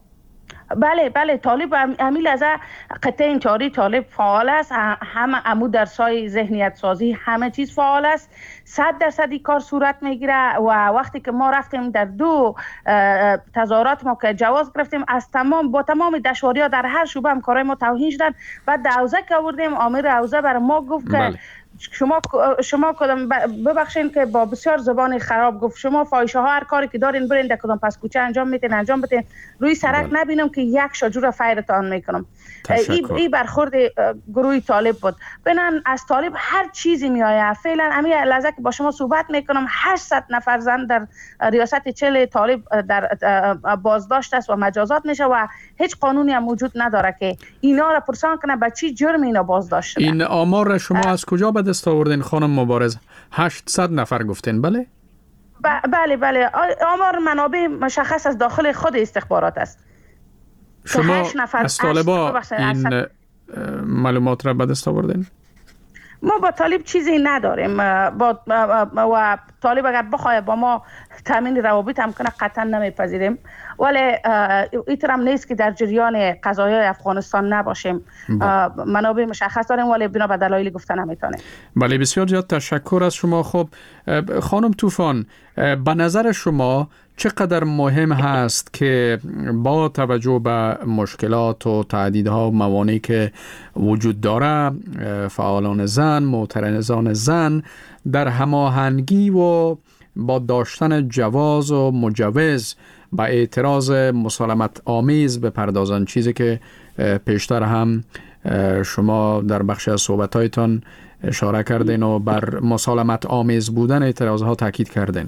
بله بله طالب امیل از قطعه انتحاری طالب فعال است. همه عمود در سای ذهنیت سازی همه چیز فعال است. صد درصد این کار صورت میگیره و وقتی که ما رفتیم در دو تظاهرات ما که جواز گرفتیم از تمام با تمام دشواری ها در هر شعبه همکارای ما توهین شدن. بعد حوزه که آوردیم امیر حوزه بر ما گفت بله. که شما شما کدام ببخشید که با بسیار زبان خراب گفت شما فاحشه ها هر کاری که دارین برین در کدام پس کوچه انجام میتین انجام بدین، روی سرک بله. نبینم که یک شجور فیرتان میکنم. این ای برخورد گروه طالب بود. بنان از طالب هر چیزی میآید. فعلا همین لحظه که با شما صحبت میکنم هشتصد نفر زن در ریاست چل طالب در بازداشت است و مجازات میشه و هیچ قانونی هم وجود نداره که اینا را پرسان کنه به چی جرم اینا بازداشت شدن. این آمار شما از کجا به دست آوردین خانم مبارز؟ هشتصد نفر گفتین بله؟ بله بله آمار منابع مشخص از داخل خود استخبارات است. شما از طالبا این معلومات را به دست آوردین؟ ما با طالب چیزی نداریم. با و طالب اگر بخواه با ما تامین روابط هم کنه قطعا نمیپذیریم، ولی ایترم نیست که در جریان قضایای افغانستان نباشیم. منابع مشخص داریم ولی بنا به دلایلی گفته نمیتونیم. بله بسیار زیاد تشکر از شما. خب خانم طوفان، به نظر شما چقدر مهم هست که با توجه به مشکلات و تهدیدها و موانعی که وجود داره فعالان زن، معترضان زن در هماهنگی و با داشتن جواز و مجوز با اعتراض مسالمت آمیز بپردازن، چیزی که پیشتر هم شما در بخش از صحبتایتان اشاره کردین و بر مسالمت آمیز بودن اعتراضها تاکید کردین؟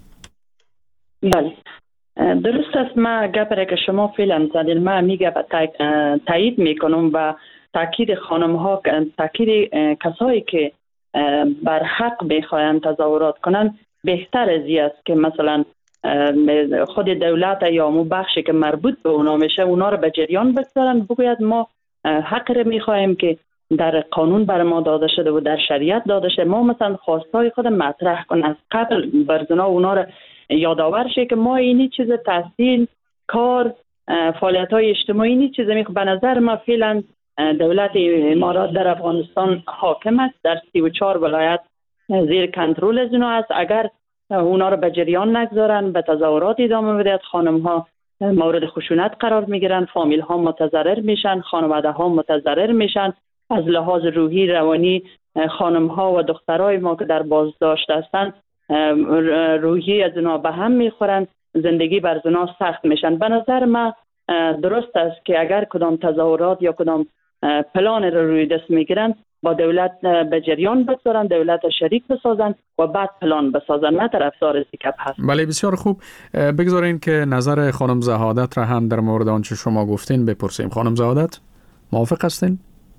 بله درست است. ما گپره که شما فعلا زدین ما میگه تایید میکنم و تاکید خانم ها تاکید کسایی که بر حق میخواین تظاهرات کنن بهتر از این است که مثلا خود دولت یا مو بخشی که مربوط به اونا میشه اونا رو به جریان بگذارن، بگوید ما حق رو میخوایم که در قانون بر ما داده شده و در شریعت داده شده. ما مثلا خواستای خود مطرح کن از قبل برزنا اونا رو یادآور شه که ما اینی چیز تحصیل کار فعالیت های اجتماعی اینی چیز میخوام. به نظر ما فعلا دولت امارات در افغانستان حاکم است، در سی و چهار ولایت زیر کنترل از اونا است. اگر اونا رو به جریان نگذارن به تظاهرات ادامه بدهد، خانم ها مورد خشونت قرار میگیرن، فامیل ها متضرر میشن، خانواده ها متضرر میشن، از لحاظ روحی روانی خانم ها و دخترای ما که در بازداشت هستند روحیه از اونا به هم میخورن، زندگی بر اونا سخت میشن. به نظر من درست است که اگر کدام تظاهرات یا کدام پلان رو روی دست میگیرن با دولت به جریان بگذارن، دولت شریک بسازن و بعد پلان بسازن، نه طرفدار سیکپ هست. بله بسیار خوب. بگذارین که نظر خانم زهادت را هم در مورد آنچه شما گفتین بپرسیم. خانم زهادت موافق هستین؟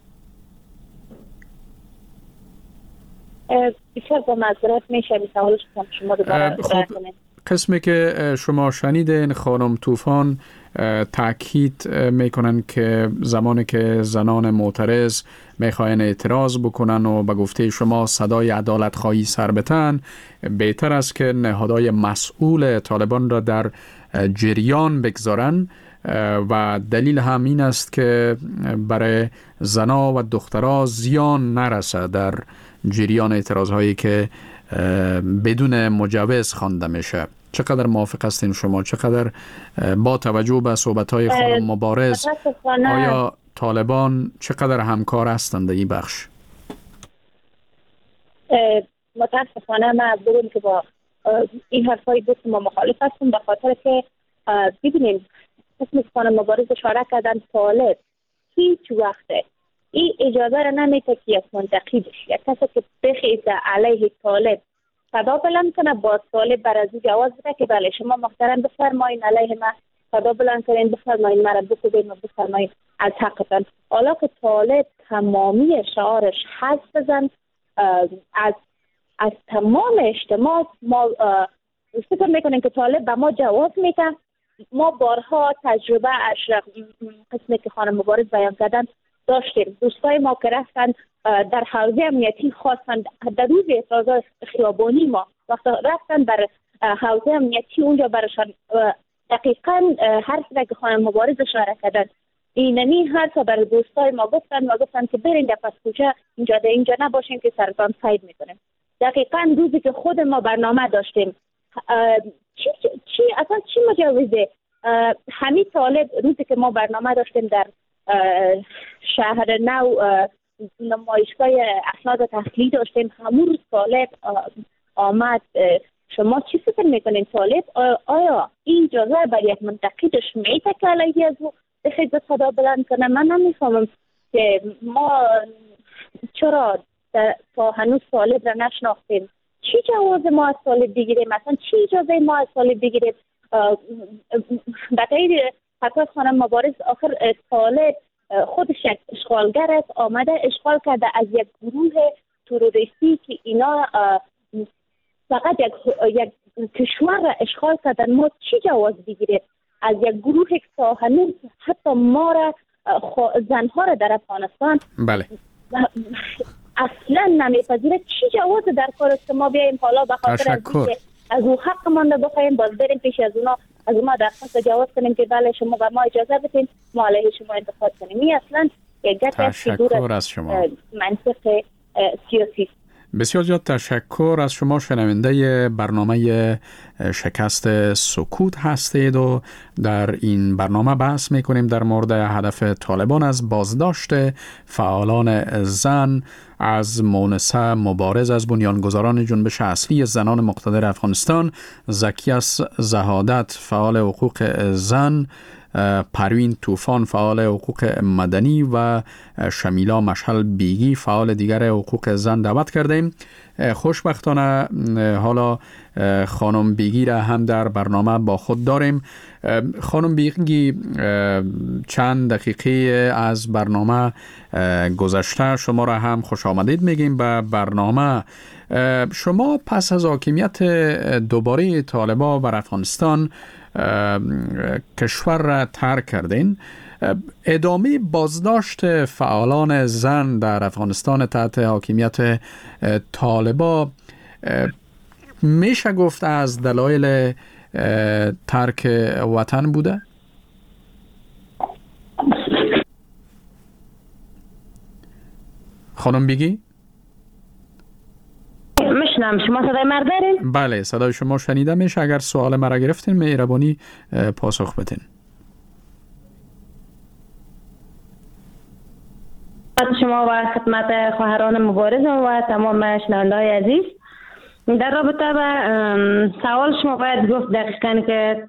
بسیار با معذرت میشه سوالش شما دوباره کنید. قسمی که شما شنیدین خانم طوفان تاکید میکنن که زمانی که زنان معترض میخواین اعتراض بکنن و به گفته شما صدای عدالت خواهی سر بتن، بهتر است که نهادهای مسئول طالبان را در جریان بگذارن و دلیل هم این است که برای زنا و دخترها زیان نرسه در جریان اعتراض هایی که بدون مجوز خوانده میشه. چقدر موافق هستین شما؟ چقدر با توجه به صحبت‌های خانم مبارز آیا طالبان چقدر همکار هستند در این بخش؟ متاسفانه من بگم که با این حرفای دوست ما مخالف هستم، به خاطر که ببینیم اسم خانم مبارز اشاره کردن طالب هیچ وقته این اجازه را نمیده که یک منتقدش یک کسی که بخیزه علیه طالب صدا بلند کنه با طالب بر از او جواز بده که بله شما محترم بفرمایین علیه من صدا بلند کنین، بفرمایین مرا بکوبین و بفرمایین از حقتان. حالا که طالب تمامی شعارش حذف بزن از از تمام اجتماع، ما فکر میکنیم که طالب به ما جواز میده. ما بارها تجربه اشرف قسمی که خانم مبارز بیان کردن داشتیم. دوستای ما که رفتن در حوزه امنیتی خواستن در روز اعتراضات خیابانی ما وقتی رفتن بر حوزه امنیتی اونجا برشان دقیقاً حرف را که خانم مبارز اشاره کردن اینمی حرف بر دوستای ما گفتن و گفتن که برین در پس کوچه اینجا در اینجا نباشین که سرطان سید میکنیم. دقیقاً روزی که خود ما برنامه داشتیم چی چی اصلا چی مجوزه همین طالب روزی که ما برنامه داشتیم در شهر نو نمایشگاه اسناد تحلیلی داشتیم، همون روز طالب آمد. شما چی فکر میکنین طالب آیا این اجازه بر یک منتقدش میده که علیه از او بخید به صدا بلند کنه؟ من نمیفهمم که ما چرا تا هنوز طالب را نشناختیم. چی جواز ما از طالب بگیریم؟ مثلا چی اجازه ما از طالب بگیریم؟ بطیر حتی خانم مبارز آخر طالب خودش یک اشغالگر است، آمده اشغال کرده از یک گروه تروریستی که اینا فقط یک, یک کشور را اشغال کردن. ما چی جواز بگیریم از یک گروه که تا هنوز حتی ما را زنها را در افغانستان بله اصلا نمیپذیره؟ چی جواز در کار است که ما بیاییم حالا به خاطر از از او حق مانده بخوایم باز بریم پیش از اونا از ما درخواست جواز کنیم که بله شما به ما اجازه بدین ما علیه شما انتقاد کنیم؟ این اصلا یک تشکر از شما. منطق سیاسی. بسیار زیاد تشکر از شما. شنونده برنامه شکست سکوت هستید و در این برنامه بحث میکنیم در مورد هدف طالبان از بازداشت فعالان زن، از مونسه مبارز از بنیانگذاران جنبش اصلی زنان مقتدر افغانستان، زکیه زهادت فعال حقوق زن، پروین طوفان فعال حقوق مدنی و شمیلا مشعل بیگی فعال دیگر حقوق زن دعوت کردیم. خوشبختانه حالا خانم بیگی را هم در برنامه با خود داریم. خانم بیگی چند دقیقه از برنامه گذشته شما را هم خوش آمدید میگیم به برنامه. شما پس از حاکمیت دوباره طالبان بر افغانستان کشور را ترک کردین. ادامه بازداشت فعالان زن در افغانستان تحت حاکمیت طالبان میشه گفت از دلایل ترک وطن بوده؟ خانم بیگی؟ میشنم. شما صدای مرا دارین؟ بله صدای شما شنیده میشه. اگر سوال مرا گرفتین مهربانی پاسخ بدین. شما و خدمت خواهران مبارزم و تمام شنونده‌های عزیز. در رابطه با سوال شما باید گفت دقیقاً که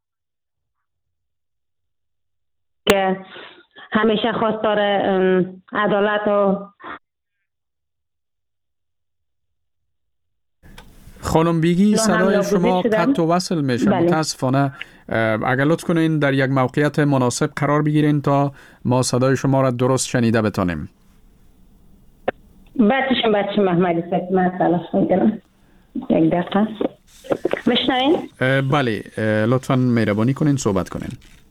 که همیشه خواستار عدالت و خانم بیگی صدای شما قطع و وصل میشه. بله. متاسفانه اگر لطف کنین در یک موقعیت مناسب قرار بگیرین تا ما صدای شما را درست شنیده بتانیم. بچشم بچشم محمدی سید من تلاش میکنم یک دقیقه بشنوین. بله لطفاً مهربانی کنین صحبت کنین.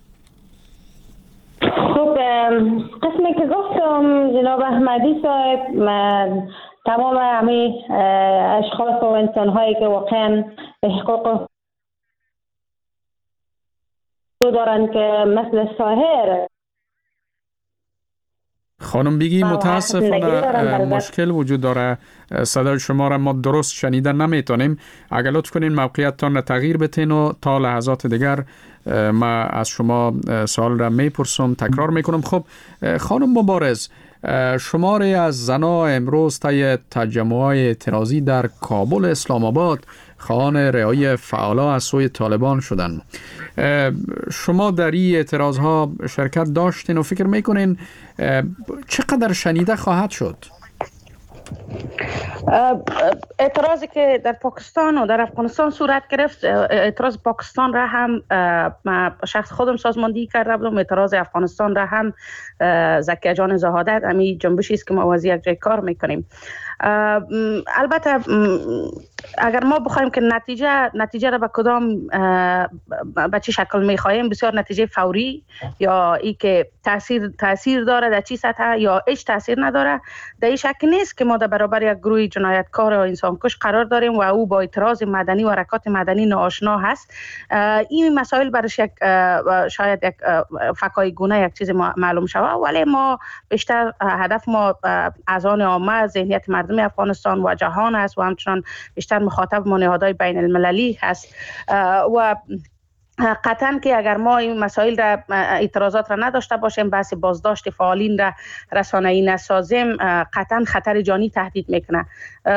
خب قسمی که گفتم جناب احمدی صاحب من تمام همه اشخاص و انسان هایی که واقعا به حقوق دارن که مثل ساهر خانم بیگی متاسفانه مشکل وجود داره، صدای شما را ما درست شنیده نمیتونیم. اگر لطف کنین موقعیتتان را تغییر بتین و تا لحظات دیگر ما از شما سوال را میپرسم تکرار میکنم. خب خانم مبارز، شماری از زنها امروز طی تجمع‌های اعتراضی در کابل اسلام آباد خواهان رهایی فعالا از سوی طالبان شدند. شما در این اعتراضها شرکت داشتین و فکر میکنین چقدر شنیده خواهد شد؟ اعتراضی که در پاکستان و در افغانستان صورت گرفت، اعتراض پاکستان را هم شخص خودم سازماندهی کرده بودم، اعتراض افغانستان را هم زکیه جان زهادت، همین جنبشی است که ما واضح یک جای کار میکنیم. البته اگر ما بخوایم که نتیجه نتیجه را به کدام به چه شکل میخوایم، بسیار نتیجه فوری یا ای که تاثیر تاثیر داره در چی سطح یا هیچ تاثیر نداره، در این شک نیست که ما در برابر یک گروه جنایتکار و انسانکش قرار داریم و او با اعتراض مدنی و حرکات مدنی ناآشنا هست. این مسائل برش یک شاید یک فکای گونه یک چیز معلوم شود، ولی ما بیشتر هدف ما از آن عامه، ذهنیت مردم افغانستان و جهان است و همچنان بیشتر مخاطب ما نهادهای بین المللی هست و قطعا که اگر ما این مسائل را اعتراضات را نداشته باشیم، بحث بازداشت فعالین را رسانه‌ای نسازیم، قطعا خطر جانی تهدید میکنه.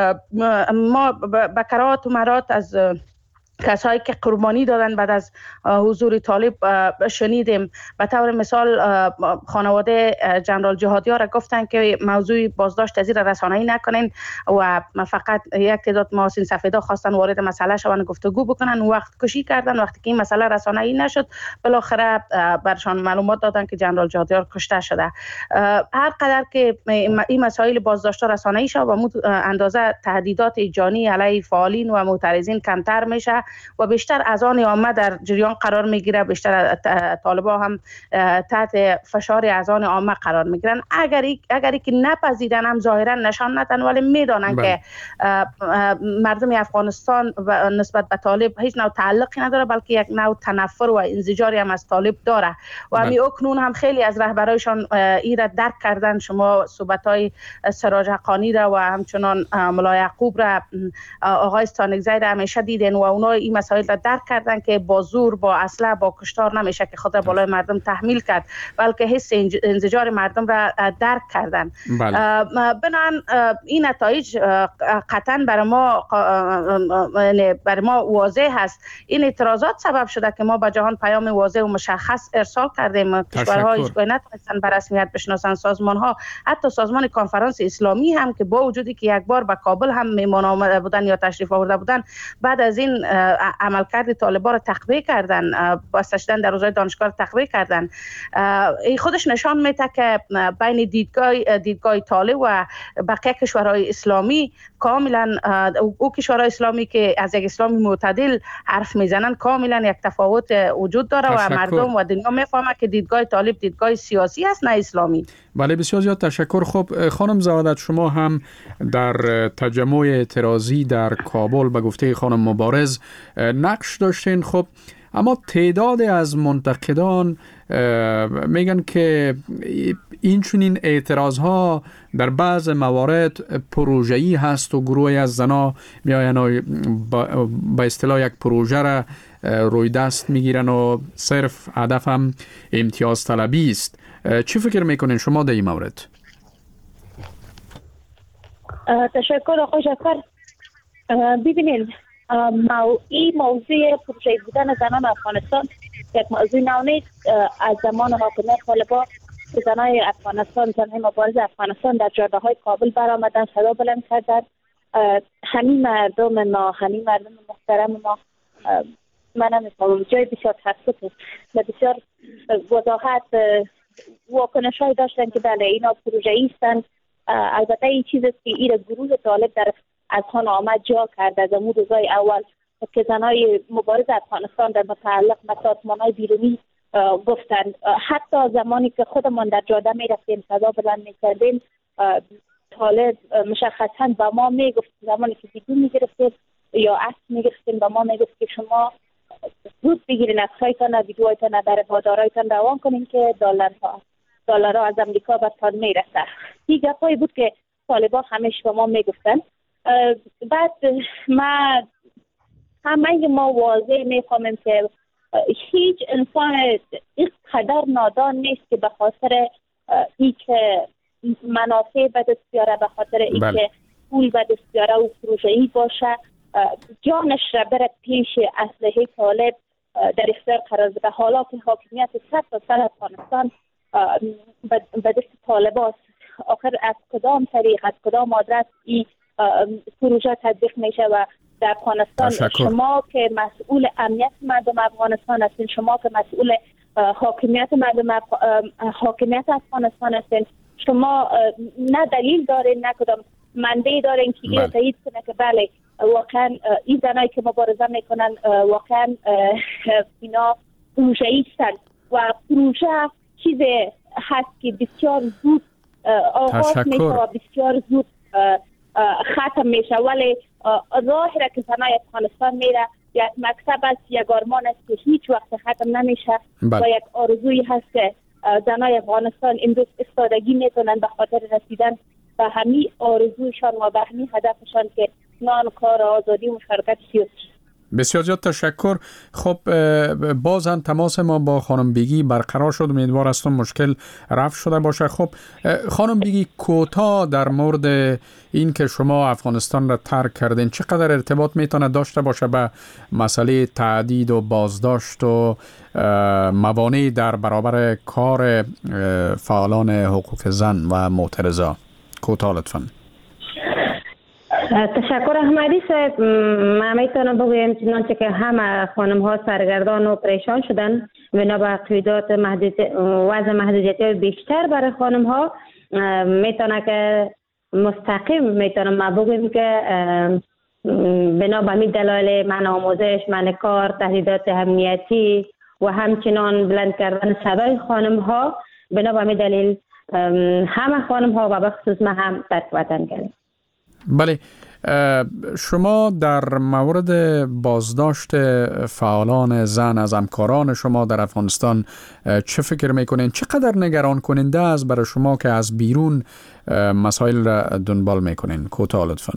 ما به کرات و مرات از کسایی که قربانی دادن بعد از حضور طالب شنیدیم. به طور مثال خانواده جنرال جهادیار را گفتن که موضوع بازداشت از این رسانه‌ای نکنین و فقط یک تعداد محاسن سفیدا خواستن وارد مسئله شوند گفتگو بکنن، وقت کشی کردن. وقتی که این مسئله رسانه‌ای نشد، بالاخره برشان معلومات دادن که جنرال جهادیار کشته شده. هر قدر که این مسائل بازداشت رسانه‌ای شد و اندازه تهدیدات جانی علیه فعالین و معترضین کمتر میشه و بیشتر از آن عامه در جریان قرار میگیره، بیشتر طالبا هم تحت فشار از آن عامه قرار میگیرن. اگر اگری که نپذیرن هم ظاهرا نشان ندن، ولی میدانن بله. که مردم افغانستان و نسبت به طالب هیچ نوع تعلقی نداره، بلکه یک نوع تنفر و انزجاری هم از طالب داره و همین اکنون هم خیلی از رهبرایشان این را درک کردن. شما صحبت‌های سراج حقانی را و همچنان ملا یعقوب را، آقای استانکزی را همیشه دیدن و اونا این مسائل را درک کردن که با زور، با اسلحه، با کشتار نمیشه که خود را بالای مردم تحمیل کرد، بلکه حس انزجار مردم را درک کردن. بنابراین این نتایج قطعا برای ما برای ما واضح هست. این اعتراضات سبب شده که ما به جهان پیام واضح و مشخص ارسال کردیم. کشورها هیچ گونه نتونستن به رسمیت بشناسن، سازمان‌ها، حتی سازمان کنفرانس اسلامی هم که با وجودی که یک بار به کابل هم میهمان آمده بودن یا تشریف آورده بودن، بعد از این عملکرد طالبان را تخلیه کردن، بسته شدن در روزهای دانشگاه تخلیه کردن. این خودش نشان میده که بین دیدگاه دیدگاه طالب و بقیه کشورهای اسلامی کاملا، او کشورهای اسلامی که از یک اسلامی معتدل حرف میزنن، کاملا یک تفاوت وجود داره تشکر. و مردم و دنیا میفهمه که دیدگاه طالب دیدگاه سیاسی است نه اسلامی. بله بسیار زیاد تشکر. خب خانم زهادت، شما هم در تجمع اعتراضی در کابل به گفته خانم مبارز نقش داشتین. خب اما تعداد از منتقدان میگن که این چنین اعتراض ها در بعض موارد پروژه‌ای هست و گروهی از زنا میاین و با اصطلاح یک پروژه را روی دست میگیرن و صرف هدف هم امتیاز طلبی است. چی فکر میکنین شما در این مورد؟ تشکر آقای جعفر. ببینید مو... این موضوع پروژه بودن زنان افغانستان یک موضوع نو نیست. از زمان حاکمیت طالبان که زنای افغانستان، زنای مبارز افغانستان در جاده های کابل برآمدن، صدا بلند کردن. همین مردم ما، همین مردم محترم ما، من نمی‌فهمم، جای بسیار تاسف و بسیار وضاحت واکنش های داشتن که بله اینا پروژه ایستن. البته این چیز است که این گروه طالب در از خان آمد جا کرد از امود روزای اول که زنای مبارز افغانستان در متعلق به سازمان‌های بیرونی گفتند. حتی زمانی که خودمان در جاده می رفتیم صدا بلند می کردیم، طالب مشخصاً به ما می گفت، زمانی که ویدیو می گرفتیم یا عکس می گرفتیم به ما می گفت که شما زود بگیرین عکسایتان و ویدیوهایتان در بازارهایتان روان کنین که دلارها دلارها از امریکا برتان می رسه. این گپایی بود که طالبان همیشه به ما می گفتن. بعد ما همه ما واضح می فهمیم که هیچ انسان اینقدر نادان نیست که به خاطر ای که منافع به دست بیاره، به خاطر ای که پول به دست بیاره و پروژه‌ای باشه، جانش را بره پیش اسلحه طالب در اختیار قرار بده. حالا که حاکمیت صد تا سر افغانستان به دست طالب است، آخر از کدام طریق، از کدام آدرس این پروژه تطبیق میشه و در افغانستان تشکر. شما که مسئول امنیت مردم افغانستان هستین، شما که مسئول حاکمیت مردم اف... حاکمیت افغانستان هستین، شما نه دلیل دارین نه کدام منبع دارین که این تایید کنه که بله واقعا این زنایی که مبارزه میکنن واقعا اینا پروژه‌ای هستن و پروژه چیز هست که بسیار زود آغاز میشه و بسیار زود ختم میشه. ولی راهی را که زنای افغانستان میره یک مکتب است، یک آرمان است که هیچ وقت ختم نمیشه و یک آرزویی هست که زنای افغانستان امروز استادگی میکنن به خاطر رسیدن به همین آرزویشان و به همین هدفشان که نان، کار، آزادی و مشارکت سیاسی. بسیار زیاد تشکر. خب باز هم تماس ما با خانم بیگی برقرار شد، امیدوار هستم مشکل رفع شده باشه. خب خانم بیگی کوتاه در مورد این که شما افغانستان را ترک کردین چقدر ارتباط میتونه داشته باشه به مسئله تعدید و بازداشت و موانع در برابر کار فعالان حقوق زن و معترضا؟ کوتاه لطفاً. تشکر احمدی صاحب. من میتونم بگویم چنانچه که همه خانم ها سرگردان و پریشان شدن بنا به قیودات محدودیت وضع محدودیت بیشتر برای خانم ها، میتونه که مستقیم میتونم ما بگویم که بنا به همین دلایل من آموزش، من کار، تهدیدات امنیتی و همچنان بلند کردن صدای خانم ها، بنا به همین دلیل همه خانم ها و به خصوص من هم ترک وطن کردیم. بله، شما در مورد بازداشت فعالان زن از همکاران شما در افغانستان چه فکر میکنین؟ چقدر نگران کننده است برای شما که از بیرون مسائل را دنبال میکنین؟ کوتاه لطفاً.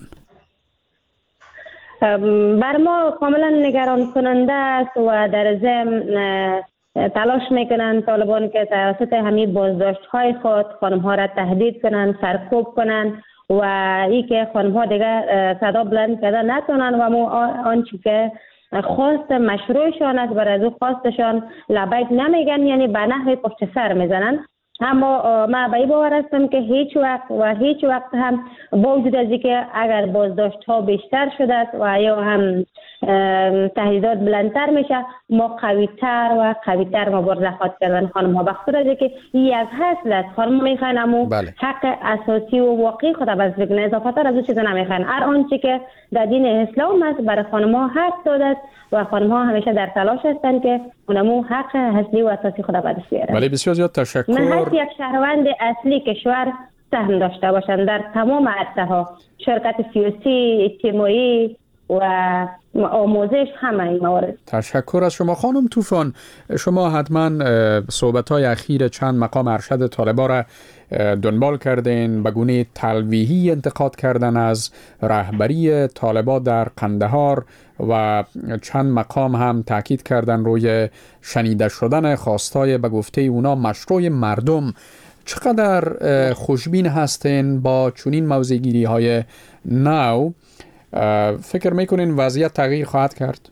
بر ما کاملا نگران کننده است و در ضمن تلاش میکنن طالبان که توسط همین بازداشت های خود خانم ها را تهدید کنن، سرکوب کنن و ای که خانم ها دیگه صدا بلند کرده نتونن و مو آنچه که خواست مشروعشان است برای از او خواستشان لبیک نمیگن، یعنی به نحوی پشت سر میزنن. اما ما به این باور هستم که هیچ وقت و هیچ وقت هم با وجود از اینکه اگر بازداشت ها بیشتر شده است و یا هم تهدیدات بلندتر میشه، ما قویتر و قویتر مبارزه خواهد کردن خانم ها، بخاطر از اینکه این یک حاصل است. خانم میخواین امو بله. حق اساسی و واقعی خود باز بکنه، اضافه تر از اون چیزا نمیخواین. هر آنچه که در دین اسلام است برای خانم ها حق داده است و خانم ها همیشه در تلاش هستند که اونمو حق اصلی و اساسی خود باز بیارن. بله، بسیار زیاد تشکر. من هست یک شهروند اصلی کشور سهم داشته باشند در تمام عرصه ها، شرکت سیاسی، اجتماعی و آموزش، همه این موارد. تشکر از شما خانم طوفان. شما حتما صحبت‌های اخیر چند مقام ارشد طالبان را دنبال کردین، به گونه تلویحی انتقاد کردن از رهبری طالبان در قندهار و چند مقام هم تاکید کردن روی شنیده شدن خواستای به گفته اونا مشروع مردم. چقدر خوشبین هستین با چنین موضع‌گیری های نو؟ فکر میکنین وضعیت تغییر خواهد کرد؟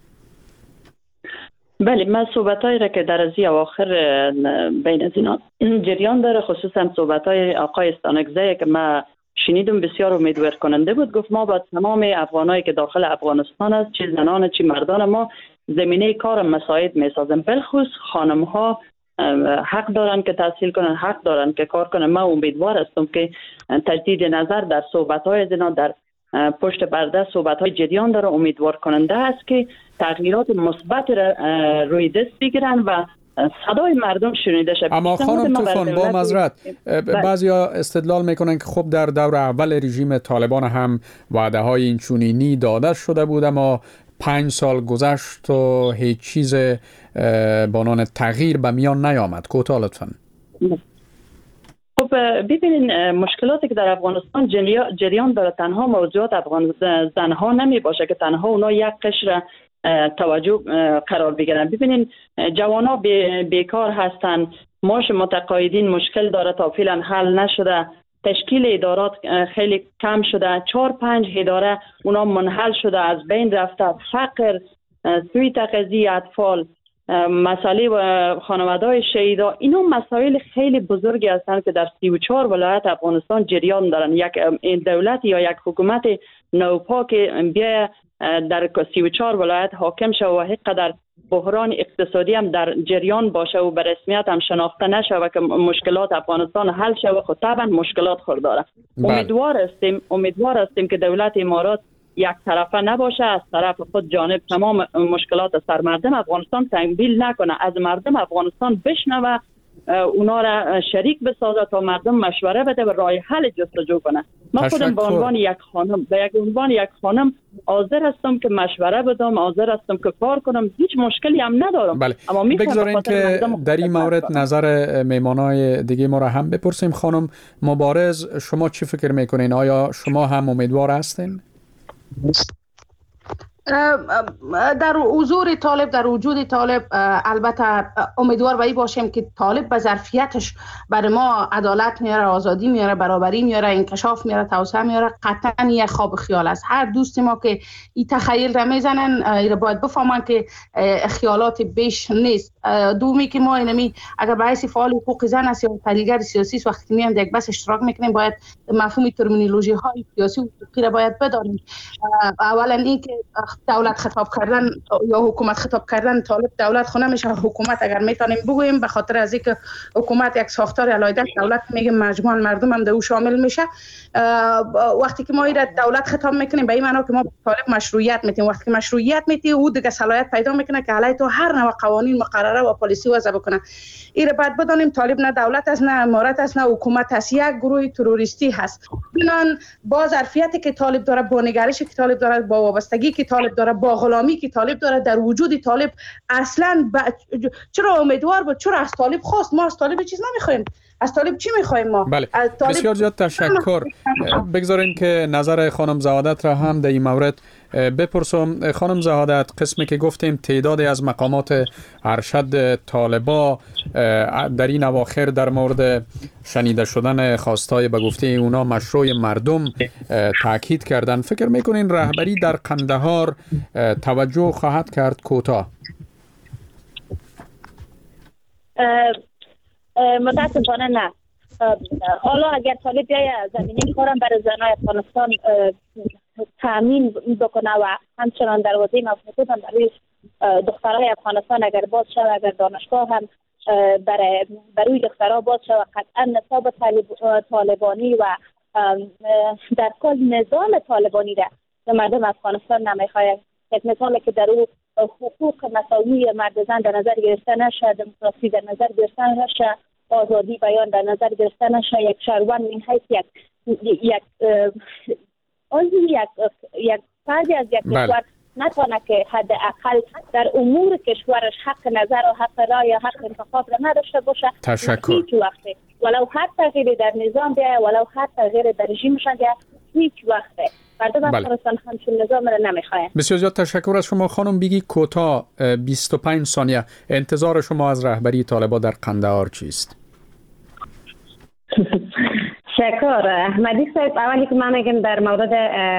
بله، من صحبتایی را که در از اواخر بین از اینا جریان داره، خصوصا صحبتای آقای استانکزی که من شنیدم بسیار امیدوار کننده بود. گفت ما با تمام افغانایی که داخل افغانستان است، چه زنان چه مردان، ما زمینه کار مساعد میسازیم. بالخصوص خانم ها حق دارن که تحصیل کنن، حق دارن که کار کنن. من امیدوار هستم که تجدید نظر در صحبت های از اینا در پشت پرده صحبت های جریان داره، امیدوار کننده است که تغییرات مثبت را روی دست بگیرن و صدای مردم شنیده شد. اما خانم طوفان، با معذرت بعضیا استدلال میکنن که خب در دور اول رژیم طالبان هم وعده های این چنینی داده شده بود، اما پنج سال گذشت و هیچ چیز بانان تغییر به میان نیامد. کوتاه لطفاً. خب ببینین، مشکلاتی که در افغانستان جریان داره تنها موضوعات افغان زنها نمی باشه که تنها اونا یک قشر توجه قرار بگیرن. ببینین، جوانا بیکار هستن، معاش متقاعدین مشکل داره، تا فعلا حل نشده، تشکیل ادارات خیلی کم شده، چهار پنج اداره اونا منحل شده، از بین رفته، فقر، سوی تغذیه اطفال، مسئله خانواده‌های شهیدا، اینا مسائل خیلی بزرگی هستند که در سی و چهار ولایت افغانستان جریان دارن. یک دولت یا یک حکومت نوپا که بیا در سی و چهار ولایت حاکم شود و هیچ قدر بحران اقتصادی هم در جریان باشه و به رسمیت هم شناخته نشه و که مشکلات افغانستان حل شود، خود طبعا مشکلات خود داره. امیدوار هستیم امیدوار هستیم که دولت امارات یک طرفه نباشه، از طرف خود جانب تمام مشکلات سر مردم افغانستان تحمیل نکنه، از مردم افغانستان بشنوه، اونا را شریک بسازه تا مردم مشوره بده و راه حل جستجو کنه. من خودم به عنوان یک خانم به یک عنوان یک خانم حاضر هستم که مشوره بدم، حاضر هستم که کار کنم، هیچ مشکلی هم ندارم. بله. اما بگذارین که در این مورد نظر میمانای دیگه ما را هم بپرسیم. خانم مبارز، شما چی فکر میکنین؟ آیا شما هم امیدوار هستین؟ در حضور طالب، در وجود طالب، البته امیدوار به این باشیم که طالب به ظرفیتش برای ما عدالت میاره، آزادی میاره، برابری میاره، انکشاف میاره، توسعه میاره. قطعا یک خواب خیال است. هر دوست ما که این تخیل را میزنن اینا باید بفهمن که خیالات بیش نیست. دومی که ما اینمی اگر به حیث فعال حقوق زن است یا تحلیلگر سیاسی وقتی میایم در یک بحث اشتراک میکنیم، باید مفهوم ترمینولوژی های سیاسی و حقوقی را باید بدانیم. اولا این که دولت خطاب کردن یا حکومت خطاب کردن، طالب دولت خو نمیشه، حکومت اگر میتونیم بگوییم، به خاطر از اینکه حکومت یک ساختار علایده، دولت میگه مجموعاً مردم هم در او شامل میشه. وقتی که ما این دولت خطاب میکنیم به این معنی که ما طالب مشروعیت میتیم، وقتی که مشروعیت میتی او دیگه صلاحیت پیدا میکنه که علیه تو هر نوع قوانین مقرره و پالیسی وضع بکنه. این بعد بدانیم طالب نه دولت است، نه امارت است، نه حکومت است، یک گروه تروریستی هست. بنان با ظرفیتی که طالب داره، با نگرشی که طالب داره، با وابستگی که طالب داره، با غلامی که طالب داره، در وجود طالب اصلا ب... چرا امیدوار بود؟ چرا از طالب خواست؟ ما از طالب چیز نمیخوایم. از طالب چی میخوایم ما؟ بله. از طالب... بسیار زیاد تشکر. بگذارین که نظر خانم زهادت را هم در این مورد بپرسم. خانم زهادت، قسمی که گفتیم تعدادی از مقامات ارشد طالبا در این اواخر در مورد شنیده شدن خواستای به گفته اونا مشروع مردم تاکید کردن، فکر میکنین رهبری در قندهار توجه خواهد کرد؟ کوتاه. متاسفانه نه. حالا اگر طالب بیاید زمینه کارم برای زنای افغانستان تامین بکنه و همچنان دروازه مفتوح هم برای دخترای افغانستان اگر باز شود، اگر دانشگاه هم برای برای دخترها باز شود، قطعا نصاب طالبانی و در کل نظام طالبانی را به مردم افغانستان نمیخواهد. یک مثال که در او حقوق مساوی مرد زن در نظر گرفته نشه، دموکراسی در نظر گرفته نشه، آزادی بیان در نظر گرفته نشه، یک شهروند من حیث یک یک عضو یک یک فردی از یک کشور نتونه که حداقل در امور کشورش حق نظر و حق رای یا حق انتخاب را نداشته باشه. تشکر. هیچ وقته ولو هر تغییری در نظام بیاید، ولو هر تغییری در رژیمشان بیاید، هیچ وقته مردم افغانستان همچون نظام را نمیخواهند. بسیار زیاد تشکر از شما خانم. بگی کوتاه، بیست و پنج ثانیه، انتظار شما از رهبری طالبان در قندهار چیست؟ شکر احمدی صاحب، اولی که من میگم در مورد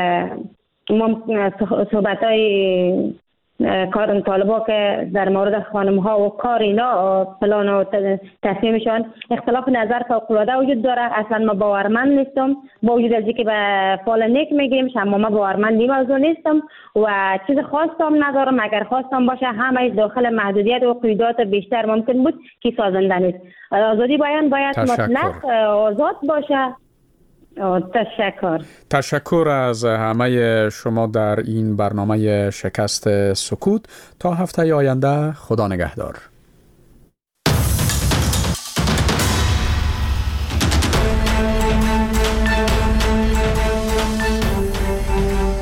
صحبت های کار طالبا که در مورد خانم ها و کار اینا پلان و تصمیمشان اختلاف نظر فوق‌العاده وجود داره. اصلا ما باورمند نیستم، با وجود از اینکه به فال نیک میگیم، اما ما باورمند این موضوع نیستم و چیز خاصم ندارم. اگر خواستم باشه همه داخل محدودیت و قیودات بیشتر ممکن بود که سازنده نیست. آزادی بیان باید مطلق آزاد باشه. تشکر تشکر از همه شما در این برنامه شکست سکوت. تا هفته آینده، خدا نگهدار.